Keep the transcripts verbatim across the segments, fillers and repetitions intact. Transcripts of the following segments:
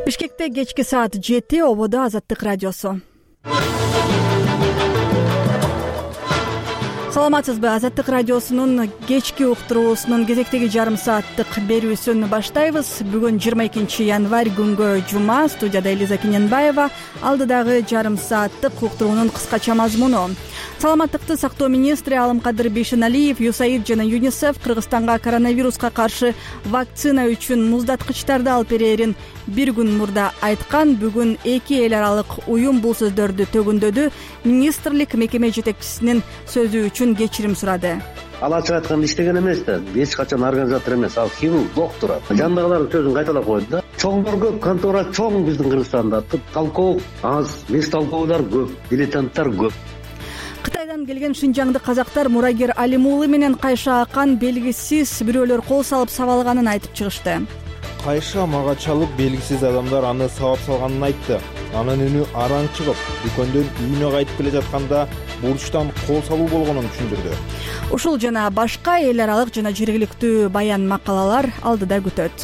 Бишкекте кечки саат жети, ободо Азаттык радиосу. Саламатсызбы? Азаттык радиосунун кечки уктуруусунун кезектеги жарым сааттык берүүсүн баштайбыз. Бүгүн жыйырма экинчи январь күнгө жума. Студияда Элиза Кененбаева. Алдыдагы жарым сааттык уктуруунун кыскача мазмуну. Саламаттыкты сактоо министри Алымкадыр Бейшеналиев, ю эс эй ай ди жана ЮНИСЕФ Кыргызстанга коронавируска каршы вакцина үчүн муздаткычтарды алып берерин бир күн мурда айткан. Бүгүн эки эл аралык уюм бул сөздөрдү төгүндөдү. Министрлик мекеме жетекчисинин сөзү үчүн кечирим сурады. Ал ачык айтканда иштеген эмес да, эч качан организатор эмес, ал хирург, доктор. Жандагылардын сөзүн кайталап койду да. Чоңдор көп, контора чоң биздин Кыргызстанда. Толков аз, беш толковуйлар көп, дилетанттар көп. Кытайдан келген Шинжаңдык казактар мурагер Алимуулы менен Кайша Акан белгисиз бирөөлөр кол салып сабалганын айтып чыгышты. Кайша мага чалып белгисиз адамдар аны сабап салганын айтты. Анын үнү араң чыгып, дүкөндөн үйүнө кайтып келе жатканда бурчтан кол салуу болгонун түшүндүрдү. Ушул жана башка эл аралык жана жергиликтүү баян макалалар алдыда күтөт.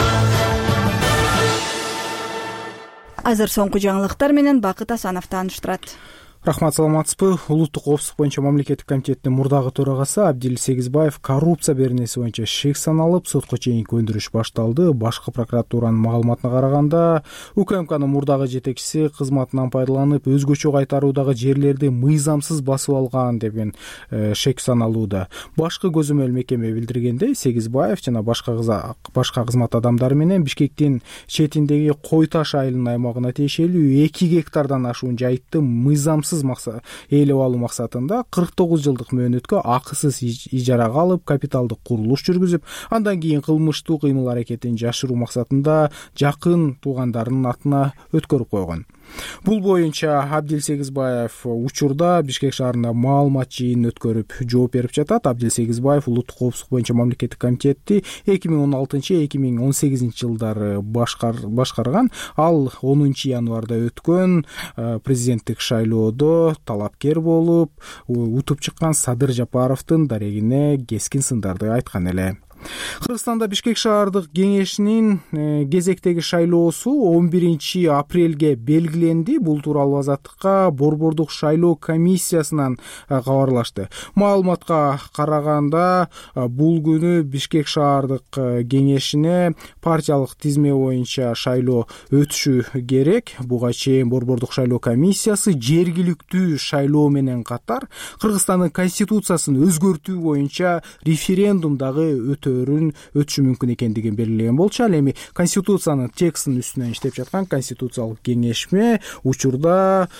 Азыр соңку жаңылыктар менен Бакыт Асанов тааныштырат. Рахмат, саламатсызбы? Улуттук коопсуздук боюнча мамлекеттик комитеттин мурдагы төрагасы Абдил Сегизбаев коррупция беренеси боюнча шек саналып, сотко чейинки өндүрүш башталды. Башкы прокуратуранын маалыматына караганда, УКМКнын мурдагы жетекчиси кызматынан пайдаланып, өзгөчө кайтаруудагы жерлерди мыйзамсыз басып алган деген шек саналууда. Башкы көзөмөл мекеме билдиргендей, Сегизбаев жана башка башка кызмат адамдары менен Бишкектин четиндеги Кой Таш айылынын аймагына тиешелүү эки гектардан ашуун жайтты мыйзамсыз ээлеп алуу максатында кырк тогуз жылдык мөөнөткө акысыз ижарага алып, капиталдык курулуш жүргүзүп, андан кийин кылмыштуу кыймыл аракетин жашыруу максатында жакын туугандарынын атына өткөрүп койгон. Бул боюнча Абдил Сегизбаев учурда Бишкек шаарында маалымат жыйынын өткөрүп жооп берип жатат. Абдил Сегизбаев улуттук коопсуздук боюнча мамлекеттик комитетти эки миң он алтынчы — эки миң он сегизинчи жылдары башкарган. Ал онунчу январда өткөн президенттик шайлоодо талапкер болуп, утуп чыккан Садыр Жапаровдун дарегине кескин сындарды айткан эле. Кыргызстанда Бишкек шаардык кеңешинин кезектеги шайлоосу он биринчи апрелге белгиленди. Бул тууралуу Азаттыкка Борбордук шайлоо комиссиясынан кабарлашты. Маалыматка караганда, бул күнү Бишкек шаардык кеңешине партиялык тизме боюнча шайлоо өтүшү керек. Буга чейин Борбордук шайлоо комиссиясы жергиликтүү шайлоо менен катар Кыргызстандын конституциясын өзгөртүү боюнча референдумдагы өтө өтүшү мүмкүн экендигин белгилеген болчу. Ал эми конституциянын текстин үстүнөн иштеп жаткан конституциялык кеңешме учурда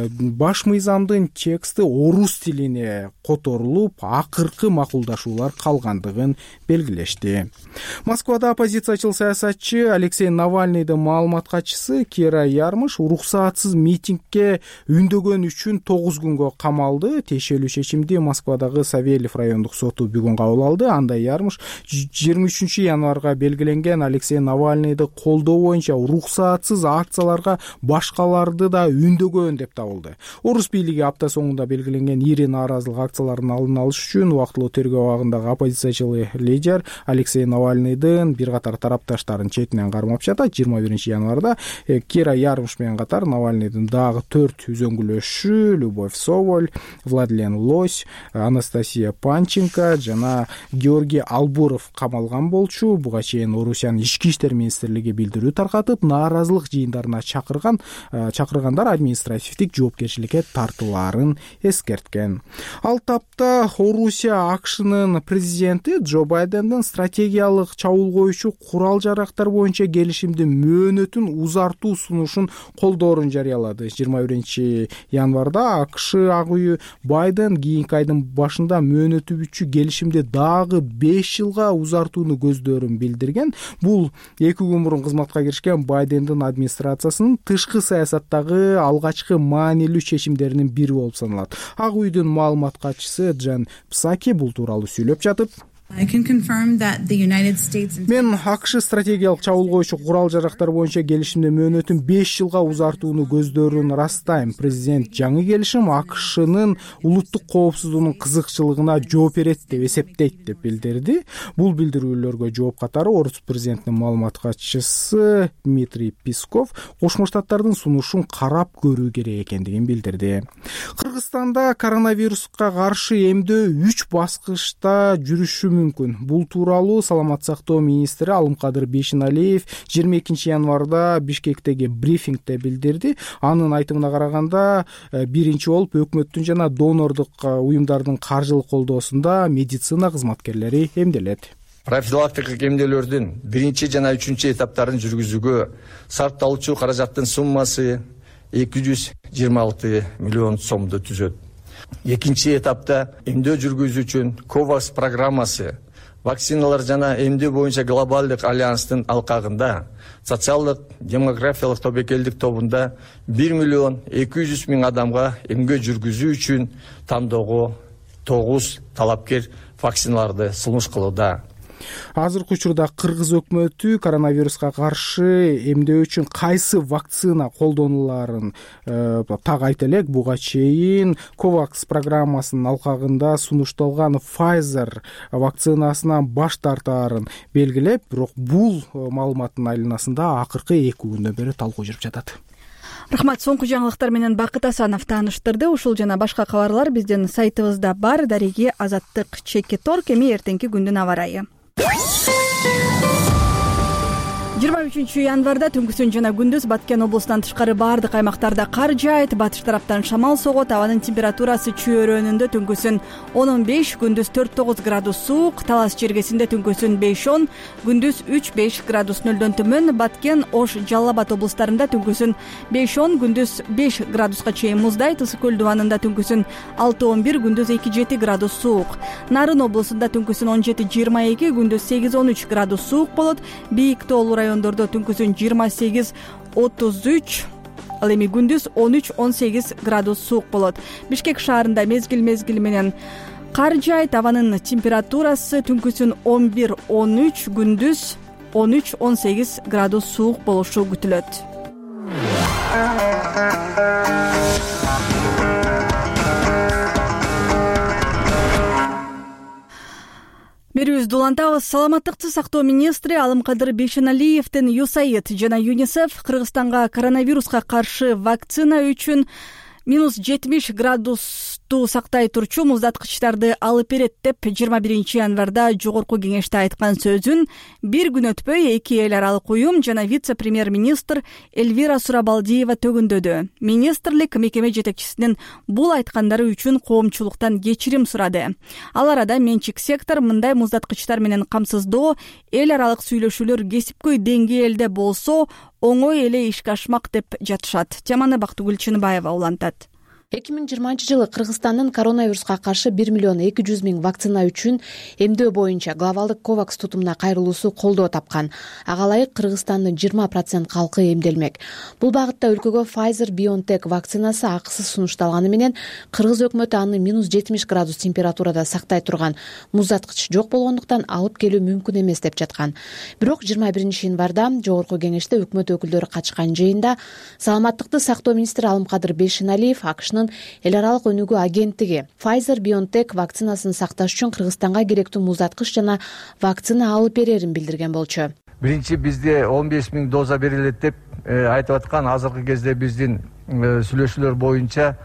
баш мыйзамдын тексти орус тилине которулуп, акыркы макулдашуулар калгандыгын белгилешти. Москвада оппозициячыл саясатчы Алексей Навальныйдын маалымат катчысы Кира Ярмыш уруксаатсыз митингге үндөгөн үчүн тогуз күнгө камалды. Тиешелүү чечимди Москвадагы Савельев райондук соту бүгүн кабыл алды. Анда Ярмыш жыйырма үчүнчү январга белгиленген Алексей Навальныйды колдоо боюнча уруксаатсыз акцияларга башкаларды да үндөгөн деп табылды. Орус бийлиги апта соңунда белгиленген ири нааразылык акцияларын алдын алыш үчүн убактылуу тергөө абагындагы оппозициячыл лидер Алексей Навальныйдын бир катар тарапташтарын четинен кармап жатат. жыйырма биринчи январда Кира Ярмыш менен катар Навальныйдын дагы төрт үзөңгүлөшү Любовь Соболь, Владлен Лось, Анастасия Панченко жана Георгий Албуров камалган болчу. Буга чейин Орусиянын ички иштер министрлиги билдирүү таркатып, нааразылык жыйындарына чакырган чакыргандар административдик жоопкерчиликке тартууларын эскерткен. Ал тапта Орусия АКШнын президенти Джо Байдендин стратегиялык чабуулгоючу курал-жарактар боюнча келишимдин мөөнөтүн узартуу сунушун колдоорун жарыялады. жыйырма биринчи январда АКШ ак үйү Байден кийинки айдын башында мөөнөтү бүчү келишимди дагы беш жылга узартууну көздөрүн билдирген. Бул эки күн мурун кызматка киришкен Байдендин администрациясынын тышкы саясаттагы алгачкы маанилүү чечимдеринин бири болуп саналат. Ак үйдүн маалымат катчысы Джен Псаки бул тууралуу сүйлөп жатып, Мен АКШ стратегиялык чабуул коюучу курал жарактар боюнча келишимдин мөөнөтүн беш жылга узартууну көздөрүн ырастайм. Президент жаңы келишим АКШнын улуттук коопсуздугунун кызыкчылыгына жооп берет деп эсептейт деп билдирди. Бул билдирүүлөргө жооп катары Орус президентинин маалымат катчысы Дмитрий Песков Кошмо Штаттардын сунушун карап көрүү керек экендигин билдирди. Кыргызстанда коронавируска каршы эмдөө үч баскычта жүрүшү мүмкүн. Бул тууралуу саламат сактоо министри Алымкадыр Бейшеналиев жыйырма экинчи январда Бишкектеги брифингде билдирди. Анын айтымына караганда биринчи болуп өкмөттүн жана донордук уюмдардын каржылык колдоосунда медицина кызматкерлери эмделет. Профилактикалык эмделүүлөрдүн биринчи жана үчүнчү этаптарын жүргүзүүгө сарпталуучу каражаттын суммасы эки жүз жыйырма алты миллион сомду түзөт. Экинчи этапта эмдөө жүргүзүү үчүн ковакс программасы вакциналар жана эмдөө боюнча глобалдык альянстын алкагында социалдык демографиялык тобокелдик тобунда бир миллион эки жүз миң адамга эмдөө жүргүзүү үчүн тандоого тогуз талапкер вакциналарды сунуш кылууда. Азыркы учурда Кыргыз өкмөтү коронавируска каршы эмдөө үчүн кайсы вакцина колдонуларын э, так айта элек. Буга чейин ковакс программасынын алкагында сунушталган Pfizer вакцинасынан баш тартаарын белгилеп, бирок бул маалыматтын айланасында акыркы эки күндөн бери талкуу жүрүп жатат. Рахмат, соңку жаңылыктар менен Бакыт Асанов тааныштырды. Ушул жана башка кабарлар биздин сайтыбызда бар. Дареги Азаттык чекит торг. Эми эртеңки күндүн аба ырайы. жыйырма үчүнчү январда түнкүсүн жана күндүз Баткен облусунан тышкары баардык аймактарда кар жаайт. Батыш тараптан шамал согот. Абанын температурасы чөйрөнүндө түнкүсүн он он беш, күндүз төрт тогуз градус суук. Талас чергесинде түнкүсүн беш он, күндүз үч беш градус нөлдөн төмөн. Баткен, Ош, Жалал Абад облустарында түнкүсүн беш он, күндүз беш градуска чейин муздайт. Ысык көл дубанында түнкүсүн алты он бир, күндүз эки жети градус суук. Нарын облусунда түнкүсүн он жети жыйырма эки, күндүз сегиз он үч градус суук болот. Бийик тоолуу райондордо түнкүсүн жыйырма сегиз отуз үч, ал эми күндүз он үч он сегиз градус суук болот. Бишкек шаарында мезгил мезгили менен кар жаайт. Абанын температурасы түнкүсүн он бир он үч, күндүз он үч он сегиз градус суук болушу күтүлөт. Берүүбүздү улантабыз. Саламаттыкты сактоо министри Алымкадыр Бейшеналиевдин ю эс эй ай ди жана ЮНИСЕФ Кыргызстанга коронавируска каршы вакцина үчүн минус жетимиш градусту сактай турчу муздаткычтарды алып берет деп жыйырма биринчи январда жогорку кеңеште айткан сөзүн бир күн өтпөй эки эл аралык уюм жана вице-премьер-министр Эльвира Сурабалдиева төгүндөдү. Министрлик мекеме жетекчисинин бул айткандары үчүн коомчулуктан кечирим сурады. Ал арада менчик сектор мындай муздаткычтар менен камсыздоо эл аралык сүйлөшүүлөр кесипкөй деңгээлде болсо оңой эле ишке ашмак деп жатышат. Теманы Бактыгүл Чыныбаева улантат. эки миң жыйырманчы жылы Кыргызстандын коронавируска каршы бир миллион эки жүз миң вакцина үчүн эмдөө боюнча глобалдык ковакс тутумуна кайрылуусу колдоо тапкан. Ага ылайык Кыргызстандын жыйырма процент калкы эмделмек. Бул багытта өлкөгө Pfizer-BioNTech вакцинасы акысыз сунушталганы менен Кыргыз өкмөтү аны минус жетимиш градус температурада сактай турган муздаткыч жок болгондуктан алып келүү мүмкүн эмес деп жаткан. Бирок жыйырма биринчи январда жогорку кеңеште өкмөт өкүлдөрү катышкан жыйында саламаттыкты сактоо министри Алымкадыр Бейшеналиев АКШнын эл аралык өнүгүү агенттиги Pfizer-BioNTech вакцинасын сакташ үчүн Кыргызстанга керектүү муздаткыч жана вакцина алып берерин билдирген болчу. Биринчи бизде он беш миң доза берилет деп айтып аткан. Азыркы кезде биздин сүйлөшүүлөр боюнча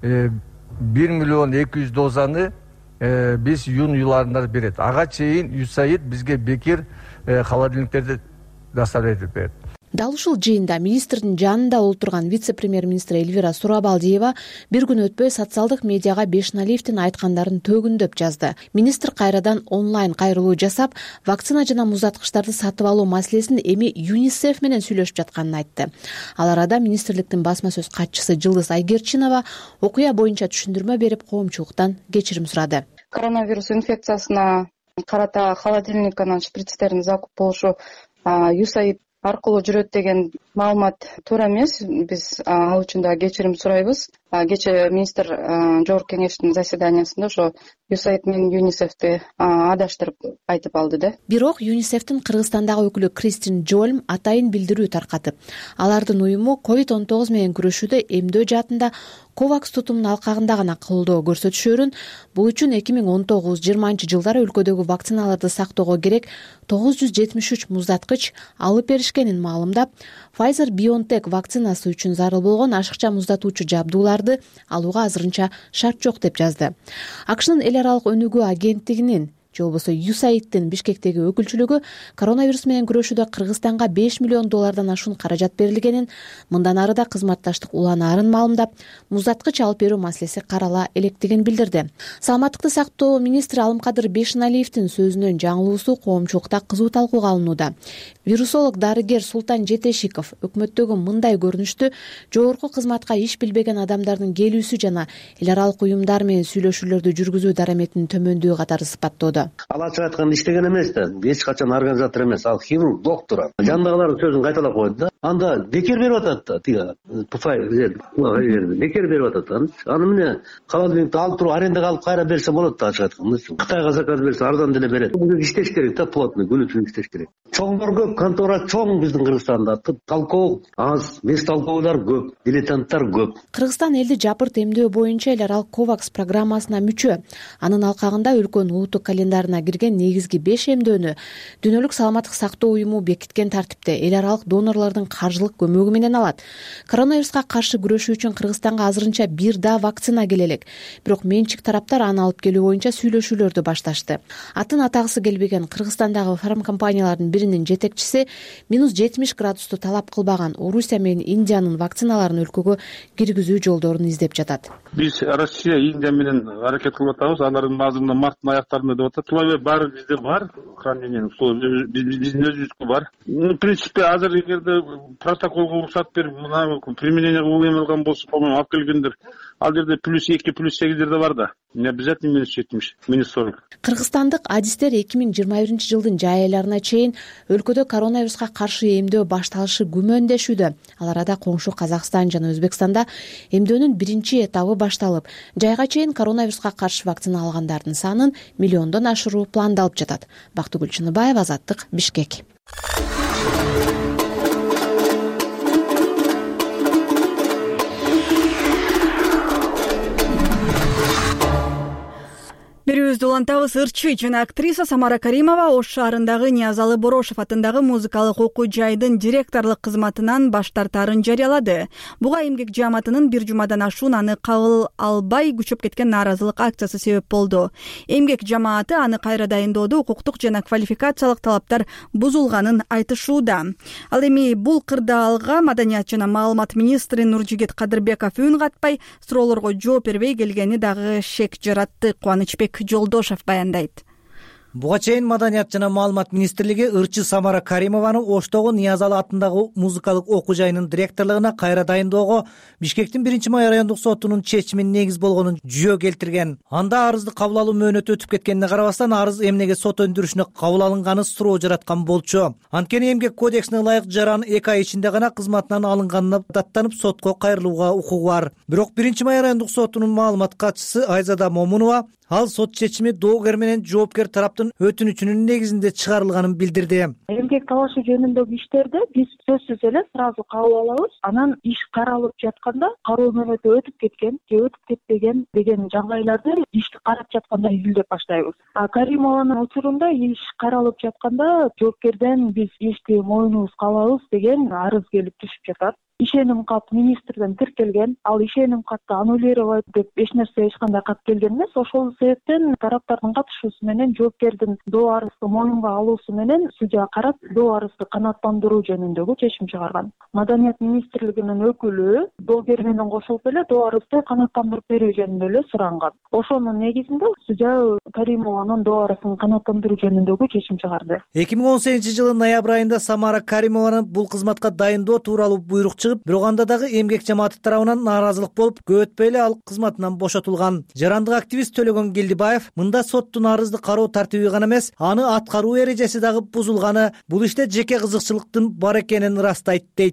бир миллион эки жүз дозаны биз июнь айларында берет. Ага чейин ю эс эй ай ди бизге бекер холодильниктерди доставлять этип берет. Дал ушул жыйында министрдин жанында олтурган вице-премьер-министр Эльвира Сурабалдиева бир күн өтпөй социалдык медиага Бейшеналиевдин айткандарын төгүндөп жазды. Министр кайрадан онлайн кайрылуу жасап, вакцина жана муздаткычтарды сатып алуу маселесин эми ЮНИСЕФ менен сүйлөшүп жатканын айтты. Ал арада министрликтин басма сөз катчысы Жылдыз Айгерчинова окуя боюнча түшүндүрмө берип, коомчулуктан кечирим сурады. Коронавирус инфекциясына карата холодильниканан шприцтердин закуп болушу ю эс эй ай аркылуу жүрөт деген маалымат туура эмес. Биз ал үчүн да кечирим сурайбыз. кечээ министр жогорку кеңештин заседаниясында ошо юсаид менен юнисефти адаштырып айтып алды да. Бирок юнисефтин Кыргызстандагы өкүлү Кристин Джольм атайын билдирүү таркатып, алардын уюму ковид он тогуз менен күрөшүүдө эмдөө жаатында ковакс тутумунун алкагында гана колдоо көрсөтүшөрүн, бул үчүн эки миң он тогуз жыйырманчы жылдары өлкөдөгү вакциналарды сактоого керек тогуз жүз жетимиш үч муздаткыч алып беришкенин маалымдап, Pfizer-BioNTech вакцинасы үчүн зарыл болгон ашыкча муздатуучу жабдууларды алууга азырынча шарт жок деп жазды. АКШнын эл аралык өнүгүү агенттигинин же болбосо юсаидтин Бишкектеги өкүлчүлүгү коронавирус менен күрөшүүдө Кыргызстанга беш миллион доллардан ашуун каражат берилгенин, мындан ары да кызматташтык уланаарын маалымдап, муздаткыч алып берүү маселеси карала электигин билдирди. Саламаттыкты сактоо министри Алымкадыр Бешеналиевдин сөзүнөн жаңылуусу коомчулукта кызуу талкууга алынууда. Вирусолог дарыгер Султан Жетешиков өкмөттөгү мындай көрүнүштү жогорку кызматка иш билбеген адамдардын келүүсү жана эл аралык уюмдар менен сүйлөшүүлөрдү жүргүзүү дараметинин төмөндүгү катары сыпаттоодо. Ал ачык айтканда иштеген эмес да, эч качан организатор эмес, ал хирург, доктор. Жанындагылардын сөзүн кайталап койду да. Анда бекер берип атат да, тиги Pfizer бекер берип атат. Аны эмне холодильникти алып туруп арендага алып кайра берсе болот да, ачык айтканда. Кытайга заказ берсе арзан деле берет. Бул иштеш керек да, плотный, күнү-түнү иштеш керек. Чоңдор көп, контора чоң биздин Кыргызстанда. Толковый аз, беш толковыйлар көп, дилетанттар көп. Кыргызстан элди жапырт эмдөө боюнча эл аралык ковакс программасына мүчө. Анын алкагында өлкөнүн улуттук календарына кирген негизги беш эмдөөнү Дүйнөлүк саламаттык сактоо уюму бекиткен тартипте эл аралык донорлордун каржылык көмөгү менен алат. Коронавируска каршы күрөшүү үчүн Кыргызстанга азырынча бир да вакцина келе элек. Бирок менчик тараптар аны алып келүү боюнча сүйлөшүүлөрдү башташты. Атын атагысы келбеген Кыргызстандагы фармкомпаниялардын биринин жетекчиси минус жетимиш градусту талап кылбаган Орусия менен Индиянын вакциналарын өлкөгө киргизүү жолдорун издеп жатат. Биз Россия, Индия менен аракет кылып атабыз. Алардын баазында марттын аяктарында деп атат. Булар баары бизде бар. Хранение биздин өзүбүзгө бар. В принципе, азыр эгерде протоколго уруксат берип, мына применение кылып эмелган болсо, по-моему, алып келгендер. Ал жерде плюс эки, плюс сегиздерде бар да. Не обязательно минус жетимиш, минус сорок. Кыргызстандык адистер эки миң жыйырма биринчи жылдын жай айларына чейин өлкөдө коронавируска каршы эмдөө башталышы күмөндешүүдө. Ал арада коңшу Казакстан жана Өзбекстанда эмдөөнүн биринчи этабы башталып, жайга чейин коронавируска каршы вакцина алгандардын санын миллиондон ашыруу пландалып жатат. Бактыгүл Чыныбаева, Азаттык, Бишкек. Берүүбүздү улантабыз. Ырчы жана актриса Самара Каримова Ош шаарындагы Ниязалы Борошев атындагы музыкалык окуу жайдын директорлук кызматынан баш тартаарын жарыялады. Буга эмгек жааматынын бир жумадан ашуун аны кабыл албай күчөп кеткен нааразылык акциясы себеп болду. Эмгек жамааты аны кайра дайындоодо укуктук жана квалификациялык талаптар бузулганын айтышууда. Ал эми бул кырдаалга Маданият жана маалымат министри Нуржигит Кадырбеков үн катпай, суроолорго жооп бербей келгени дагы шек жаратты. Кубанычбек Жолдошев баяндайт. Буга чейин Маданият жана маалымат министрлиги ырчы Самара Каримованы Оштогу Ниязалы атындагы музыкалык окуу жайынын директорлугуна кайра дайындоого Бишкектин биринчи май райондук сотунун чечимин негиз болгонун жүйө келтирген. Анда арызды кабыл алуу мөөнөтү өтүп кеткенине карабастан арыз эмнеге сот өндүрүшүнө кабыл алынганы суроо жараткан болчу. Анткени эмгек кодексине ылайык жаран эки ай ичинде гана кызматынан алынганына даттанып сотко кайрылууга укугу бар. Бирок биринчи май райондук сотунун маалымат катчысы Айзада Момунова ал сот чечими доогер менен жоопкер тараптын өтүнүчүнүн негизинде чыгарылганын билдирди. Эмгек талашы жөнүндөгү иштерди биз сөзсүз эле сразу кабыл алабыз. Анан иш каралып жатканда кароо мөөнөтү өтүп кеткен же өтүп кетпеген деген жагдайларды ишти карап жатканда изилдеп баштайбыз. А Каримованын учурунда иш каралып жатканда жоопкерден биз ишти моюнубузга алабыз деген арыз келип түшүп жатат. Ишеним кат министрден тиркелген, ал ишеним катты аннулировать деп эч нерсе эч кандай кат келген эмес. Ошол себептен тараптардын катышуусу менен жоопкердин доо арызды моюнга алуусу менен судья карап доо арызды канааттандыруу жөнүндөгү чечим чыгарган. Маданият министрлигинин өкүлү доогер менен кошулуп эле доо арызды канааттандырып берүү жөнүндө эле суранган. Ошонун негизинде судья Каримованын доо арызын канааттандыруу жөнүндөгү чечим чыгарды. эки миң он сегизинчи жылы ноябрь айында Самара Каримованы бул кызматка дайындоо тууралуу буйрук чыгып, бирок анда дагы эмгек жамааты тарабынан нааразылык болуп, көп өтпөй эле ал кызматынан бошотулган. Жарандык активист Төлөгөн Гелдибаев мында соттун арызды кароо тартиби гана эмес, аны аткаруу эрежеси дагы бузулганы, бул иште жеке кызыкчылыктын бар экенин ырастайт дейт.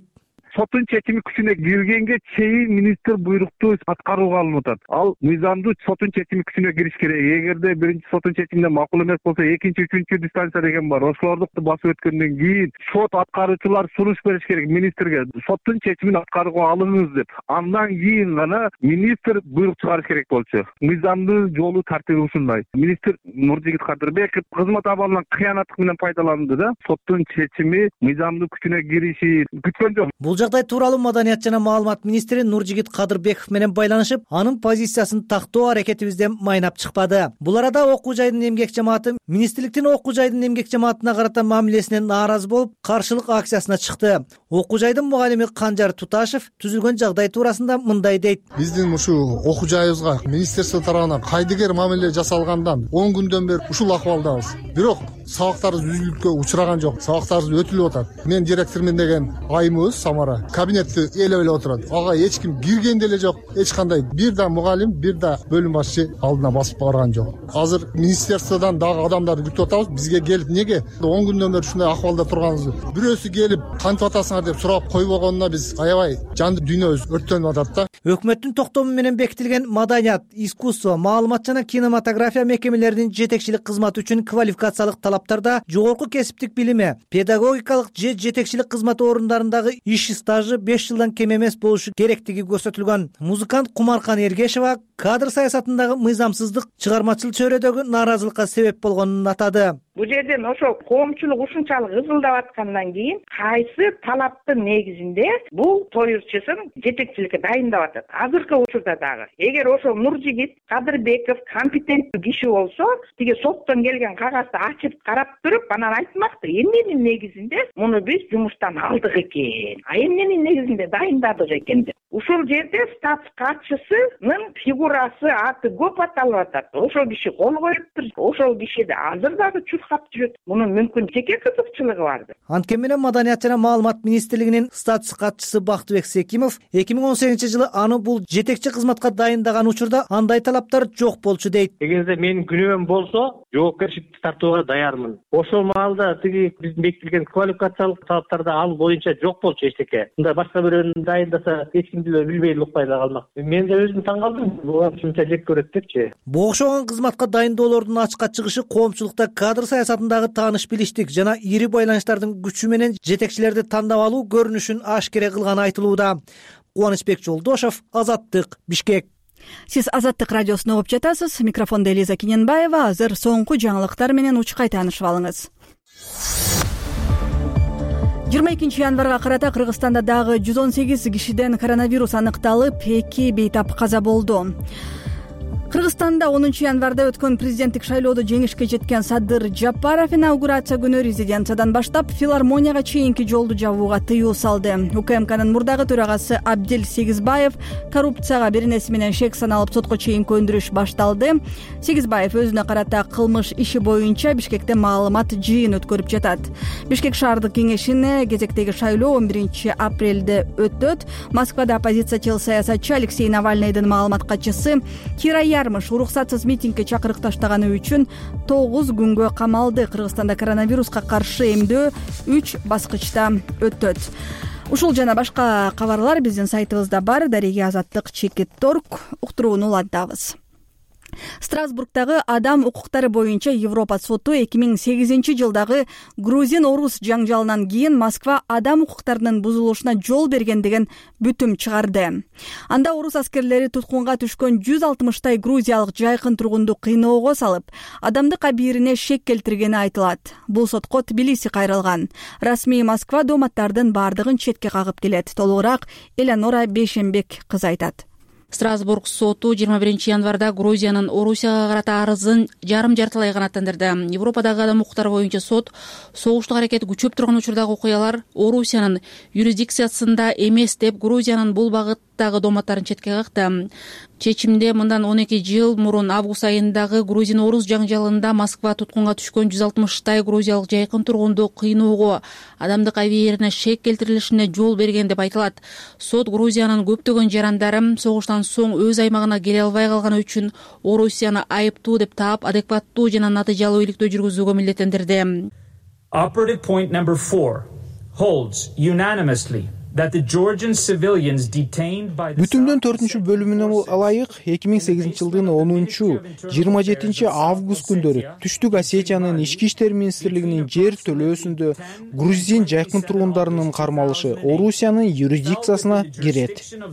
соттун чечими күчүнө киргенге чейин министр буйрукту аткарууга алынып атат. Ал мыйзамдуу соттун чечими күчүнө кириш керек. Эгерде биринчи соттун чечимине макул эмес болсо, экинчи, үчүнчү дистанция деген бар. Ошолорду басып өткөндөн кийин сот аткаруучулар сунуш бериш керек министрге. Соттун чечимин аткарууга алыңыз деп. Андан кийин гана министр буйрук чыгарыш керек болчу. Мыйзамдуу жолу тартиби ушундай. Министр Нуржигит Кадырбеков кызмат абалынан кыянаттык менен пайдаланды да соттун чечими мыйзамдуу күчүнө кириши күткөн жок. Бул жагдай тууралуу Маданият жана маалымат министри Нуржигит Кадырбеков менен байланышып, анын позициясын тактоо аракетибизден майнап чыкпады. Бул арада окуу жайдын эмгек жамааты министрликтин окуу жайдын эмгек жамаатына карата мамилесинен нааразы болуп, каршылык акциясына чыкты. Окуу жайдын мугалими Канжар Туташев түзүлгөн жагдай туурасында мындай дейт. Биздин ушул окуу жайыбызга министрлик тарабынан кайдыгер мамиле жасалгандан он күндөн бери ушул акыбалдабыз. Бирок сабактарыбыз үзүлүшкө учураган жок. Сабактарыбыз өтүлүп атат. Мен директормун деген айымыбыз Самара кабинетти ээлеп эле отурат. Ага эч ким кирген деле жок. Эч кандай бир да мугалим, бир да бөлүм башчы алдына басып барган жок. Азыр министрликтен дагы адамдарды күтүп атабыз. Бизге келип неге он күндөн бери ушундай акыбалда турганыбызды бирөөсү келип кантип атасыңар деп сурап койбогонуна биз аябай жанды дүйнөбүз өрттөнүп атат да. Өкмөттүн токтому менен бекитилген Маданият, искусство, маалымат жана кинематография мекемелеринин жетекчилик кызматы үчүн квалификациялык талаптарда жогорку кесиптик билими, педагогикалык же жетекчилик кызматы орундарындагы иш стажы беш жылдан кем эмес болушу керектиги көрсөтүлгөн. Музыкант Кумаркан Эргешева кадр саясатындагы мыйзамсыздык чыгармачыл чөйрөдөгү нааразылыкка себеп болгонун атады. Бул жерден ошо коомчулук ушунчалык ызылдап аткандан кийин кайсы талаптын негизинде бул тоюрчусун жетекчиликке дайындап атат. Азыркы учурда дагы эгер ошо Нуржигит Кадырбеков компетенттүү киши болсо, тиги соттон келген кагазды ачып карап туруп, анан айтмакты, эмненин негизинде муну биз жумуштан алдык экен, а эмненин негизинде дайындадык экен деп. Ушул жерде статс катчысынын фигурасы, аты көп аталып атат. Ошол киши кол коюптур, ошол кишиде азыр дагы чуркап жүрөт. Мунун мүмкүн жеке кызыкчылыгы барды. Анткени менен Маданият жана маалымат министрлигинин статс катчысы Бактыбек Секимов эки миң он сегизинчи жылы аны бул жетекчи кызматка дайындаган учурда андай талаптар жок болчу дейт. Эгерде менин күнөөм болсо, жоопкерчиликти тартууга даярмын. Ошол маалда тиги биздин бекитилген квалификациялык талаптарда ал боюнча жок болчу эчтеке. Мында башка бирөөнү дайындаса, эч ким деле билбей укпай да калмак. Мен да өзүм таң калдым. Буга ушунча жек көрөт депчи. Бу окшогон кызматка дайындоолордун ачыкка чыгышы коомчулукта кадр саясатындагы тааныш билиштик жана ири байланыштардын күчү менен жетекчилерди тандап алуу көрүнүшүн ашкере кылганы айтылууда. Кубанычбек Жолдошов, Азаттык, Бишкек. Сиз Азаттык радиосуна угуп жатасыз. Микрофондо Элиза Киненбаева. Азыр соңку жаңылыктар менен учкай таанышып алыңыз. жыйырма экинчи январга карата Кыргызстанда дагы жүз он сегиз кишиден коронавирус аныкталып, эки бейтап каза болду. Кыргызстанда онунчу январда өткөн президенттик шайлоодо жеңишке жеткен Садыр Жапаров инаугурация күнү резиденциядан баштап филармонияга чейинки жолду жабууга тыюу салды. УКМКнын мурдагы төрагасы Абдил Сегизбаев коррупцияга беренеси менен шек саналып сотко чейинки өндүрүш башталды. Сегизбаев өзүнө карата кылмыш иши боюнча Бишкекте маалымат жыйын өткөрүп жатат. Бишкек шаардык кеңешине кезектеги шайлоо он биринчи апрелде өтөт. Москвада оппозициячыл саясатчы Алексей Навальныйдын маалымат катчысы Кира Ярмыш уруксатсыз митингге чакырык таштаганы үчүн тогуз күнгө камалды. Кыргызстанда коронавируска каршы эмдөө үч баскычта өтөт. Ушул жана башка кабарлар биздин сайтыбызда бар. Дареги Азаттык чекит торг уктурууну улантабыз. Страсбургдагы адам укуктары боюнча Европа соту эки миң сегизинчи жылдагы грузин-орус жаңжалынан кийин Москва адам укуктарынын бузулушуна жол берген деген бүтүм чыгарды. Анда орус аскерлери туткунга түшкөн жүз алтымыштай грузиялык жайкын тургунду кыйноого салып, адамдык абийирине шек келтиргени айтылат. Бул сотко Тбилиси кайрылган. Расмий Москва дооматтардын бардыгын четке кагып келет. Толугураак Элеонора Бейшенбек кызы айтат. Страсбург соту жыйырма биринчи январда Грузиянын Орусияга карата арызын жарым жартылай канааттандырды. Европадагы адам укуктары боюнча сот согуштук аракет күчөп турган учурдагы окуялар Орусиянын юрисдикциясында эмес деп Грузиянын бул багыттагы дооматтарын четке какты. Чечимде мындан он эки жыл мурун август айындагы грузин-орус жаңжалында Москва туткунга түшкөн жүз алтымыштай грузиялык жайкын тургунду кыйноого, адамдык абийирине шек келтирилишине жол берген деп айтылат. Сот Грузиянын көптөгөн жарандары согуштан соң өз аймагына келе албай калганы үчүн Орусияны айыптуу деп таап, адекваттуу жана натыйжалуу иликтөө жүргүзүүгө милдеттендирди. Operative point number four holds unanimously бүтүндүн төртүнчү бөлүмүнө ылайык эки миң сегизинчи жылдын онунчу жыйырма жетинчи август күндөрү Түштүк Осетиянын ички иштер министрлигинин жер төлөөсүндө грузин жайкын тургундарынын кармалышы Орусиянын юрисдикциясына кирет,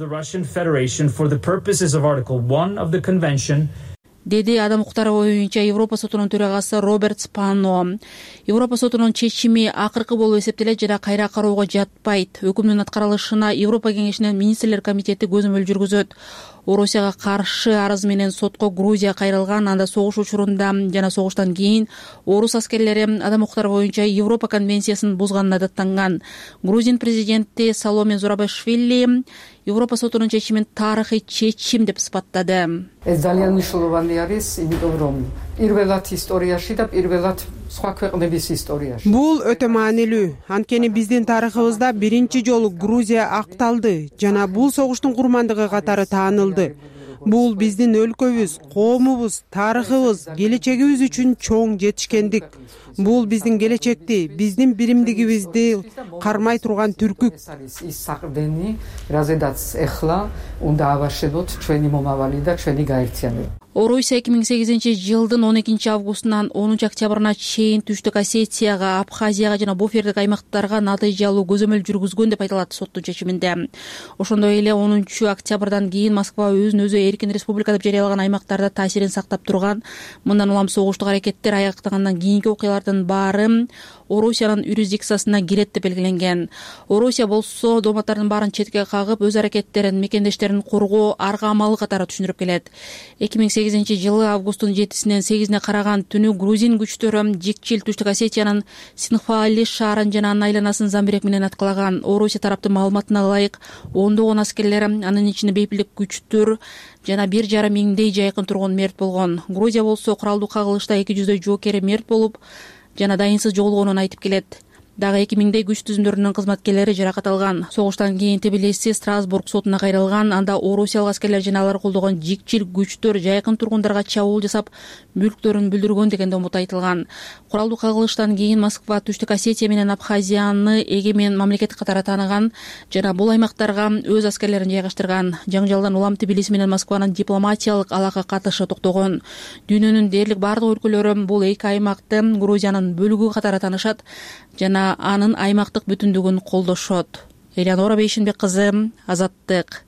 деди адам укуктары боюнча Европа сотунун төрагасы Роберт Спано. Европа сотунун чечими акыркы болуп эсептелет жана кайра кароого жатпайт. Өкүмдүн аткарылышына Европа кеңешинин министрлер комитети көзөмөл жүргүзөт. Орусияга каршы арыз менен сотко Грузия кайрылган. Анда согуш учурунда жана согуштан кийин орус аскерлери адам укуктары боюнча Европа конвенциясын бузганына даттанган. Грузин президенти Саломе Зурабишвили Европа сотунун чечимин тарыхый чечим деп сыпаттады. Бул өтө маанилүү. Анткени биздин тарыхыбызда биринчи жолу Грузия акталды жана бул согуштун курмандыгы катары таанылды. Бул биздин өлкөбүз, коомубуз, тарыхыбыз, келечегибиз үчүн чоң жетишкендик. Бул биздин келечекти, биздин биримдигибизди кармай турган түркүк. Орусия эки миң сегизинчи жылдын он экинчи августунан онунчу октябрына чейин Түштүк Осетияга, Абхазияга жана буфердик аймактарга натыйжалуу көзөмөл жүргүзгөн деп айтылат соттун чечиминде. Ошондой эле онунчу октябрдан кийин Москва өзүн өзү эркин республика деп жарыялаган аймактарда таасирин сактап турган. Мындан улам согуштук аракеттер аяктагандан кийинки окуялардын баары Орусиянын юрисдикциясына кирет деп белгиленген. Орусия болсо дооматтардын баарын четке кагып, өз аракеттерин, мекендештерин коргоо арга амалы катары түшүндүрүп келет. эки миң сегизинчи жылы августтун жетисинен сегизине караган түнү грузин күчтөрү Жикчил Түштүк Осетиянын Синхвали шаарын жана анын айланасын замбирек менен аткалаган. Орусия тараптын маалыматына ылайык ондогон аскерлер, анын ичинде бейпилдик күчтөр жана бир жарым миңдей жайкын тургун мерт болгон. Грузия болсо куралдуу кагылышта эки жүздөй жоокери мерт болуп жана дайынсыз жоголгонун айтып келет. Дагы эки миңдей күч түзүмдөрүнүн кызматкерлери жаракат алган. Согуштан кийин Тбилиси Страсбург сотуна кайрылган. Анда орусиялык аскерлер жана алар колдогон жикчил күчтөр жайкын тургундарга чабуул жасап, мүлктөрүн бүлдүргөн деген домут айтылган. Куралдуу кагылыштан кийин Москва Түштүк Осетия менен Абхазияны эгемен мамлекет катары тааныган жана бул аймактарга өз аскерлерин жайгаштырган. Жаңжалдан улам Тбилиси менен Москванын дипломатиялык алака катышы токтогон. Дүйнөнүн дээрлик бардык өлкөлөрү бул эки аймакты Грузиянын бөлүгү катары таанышат жана анын аймактык бүтүндүгүн колдошот. Элеонора Бейшинбек кызы, Азаттык.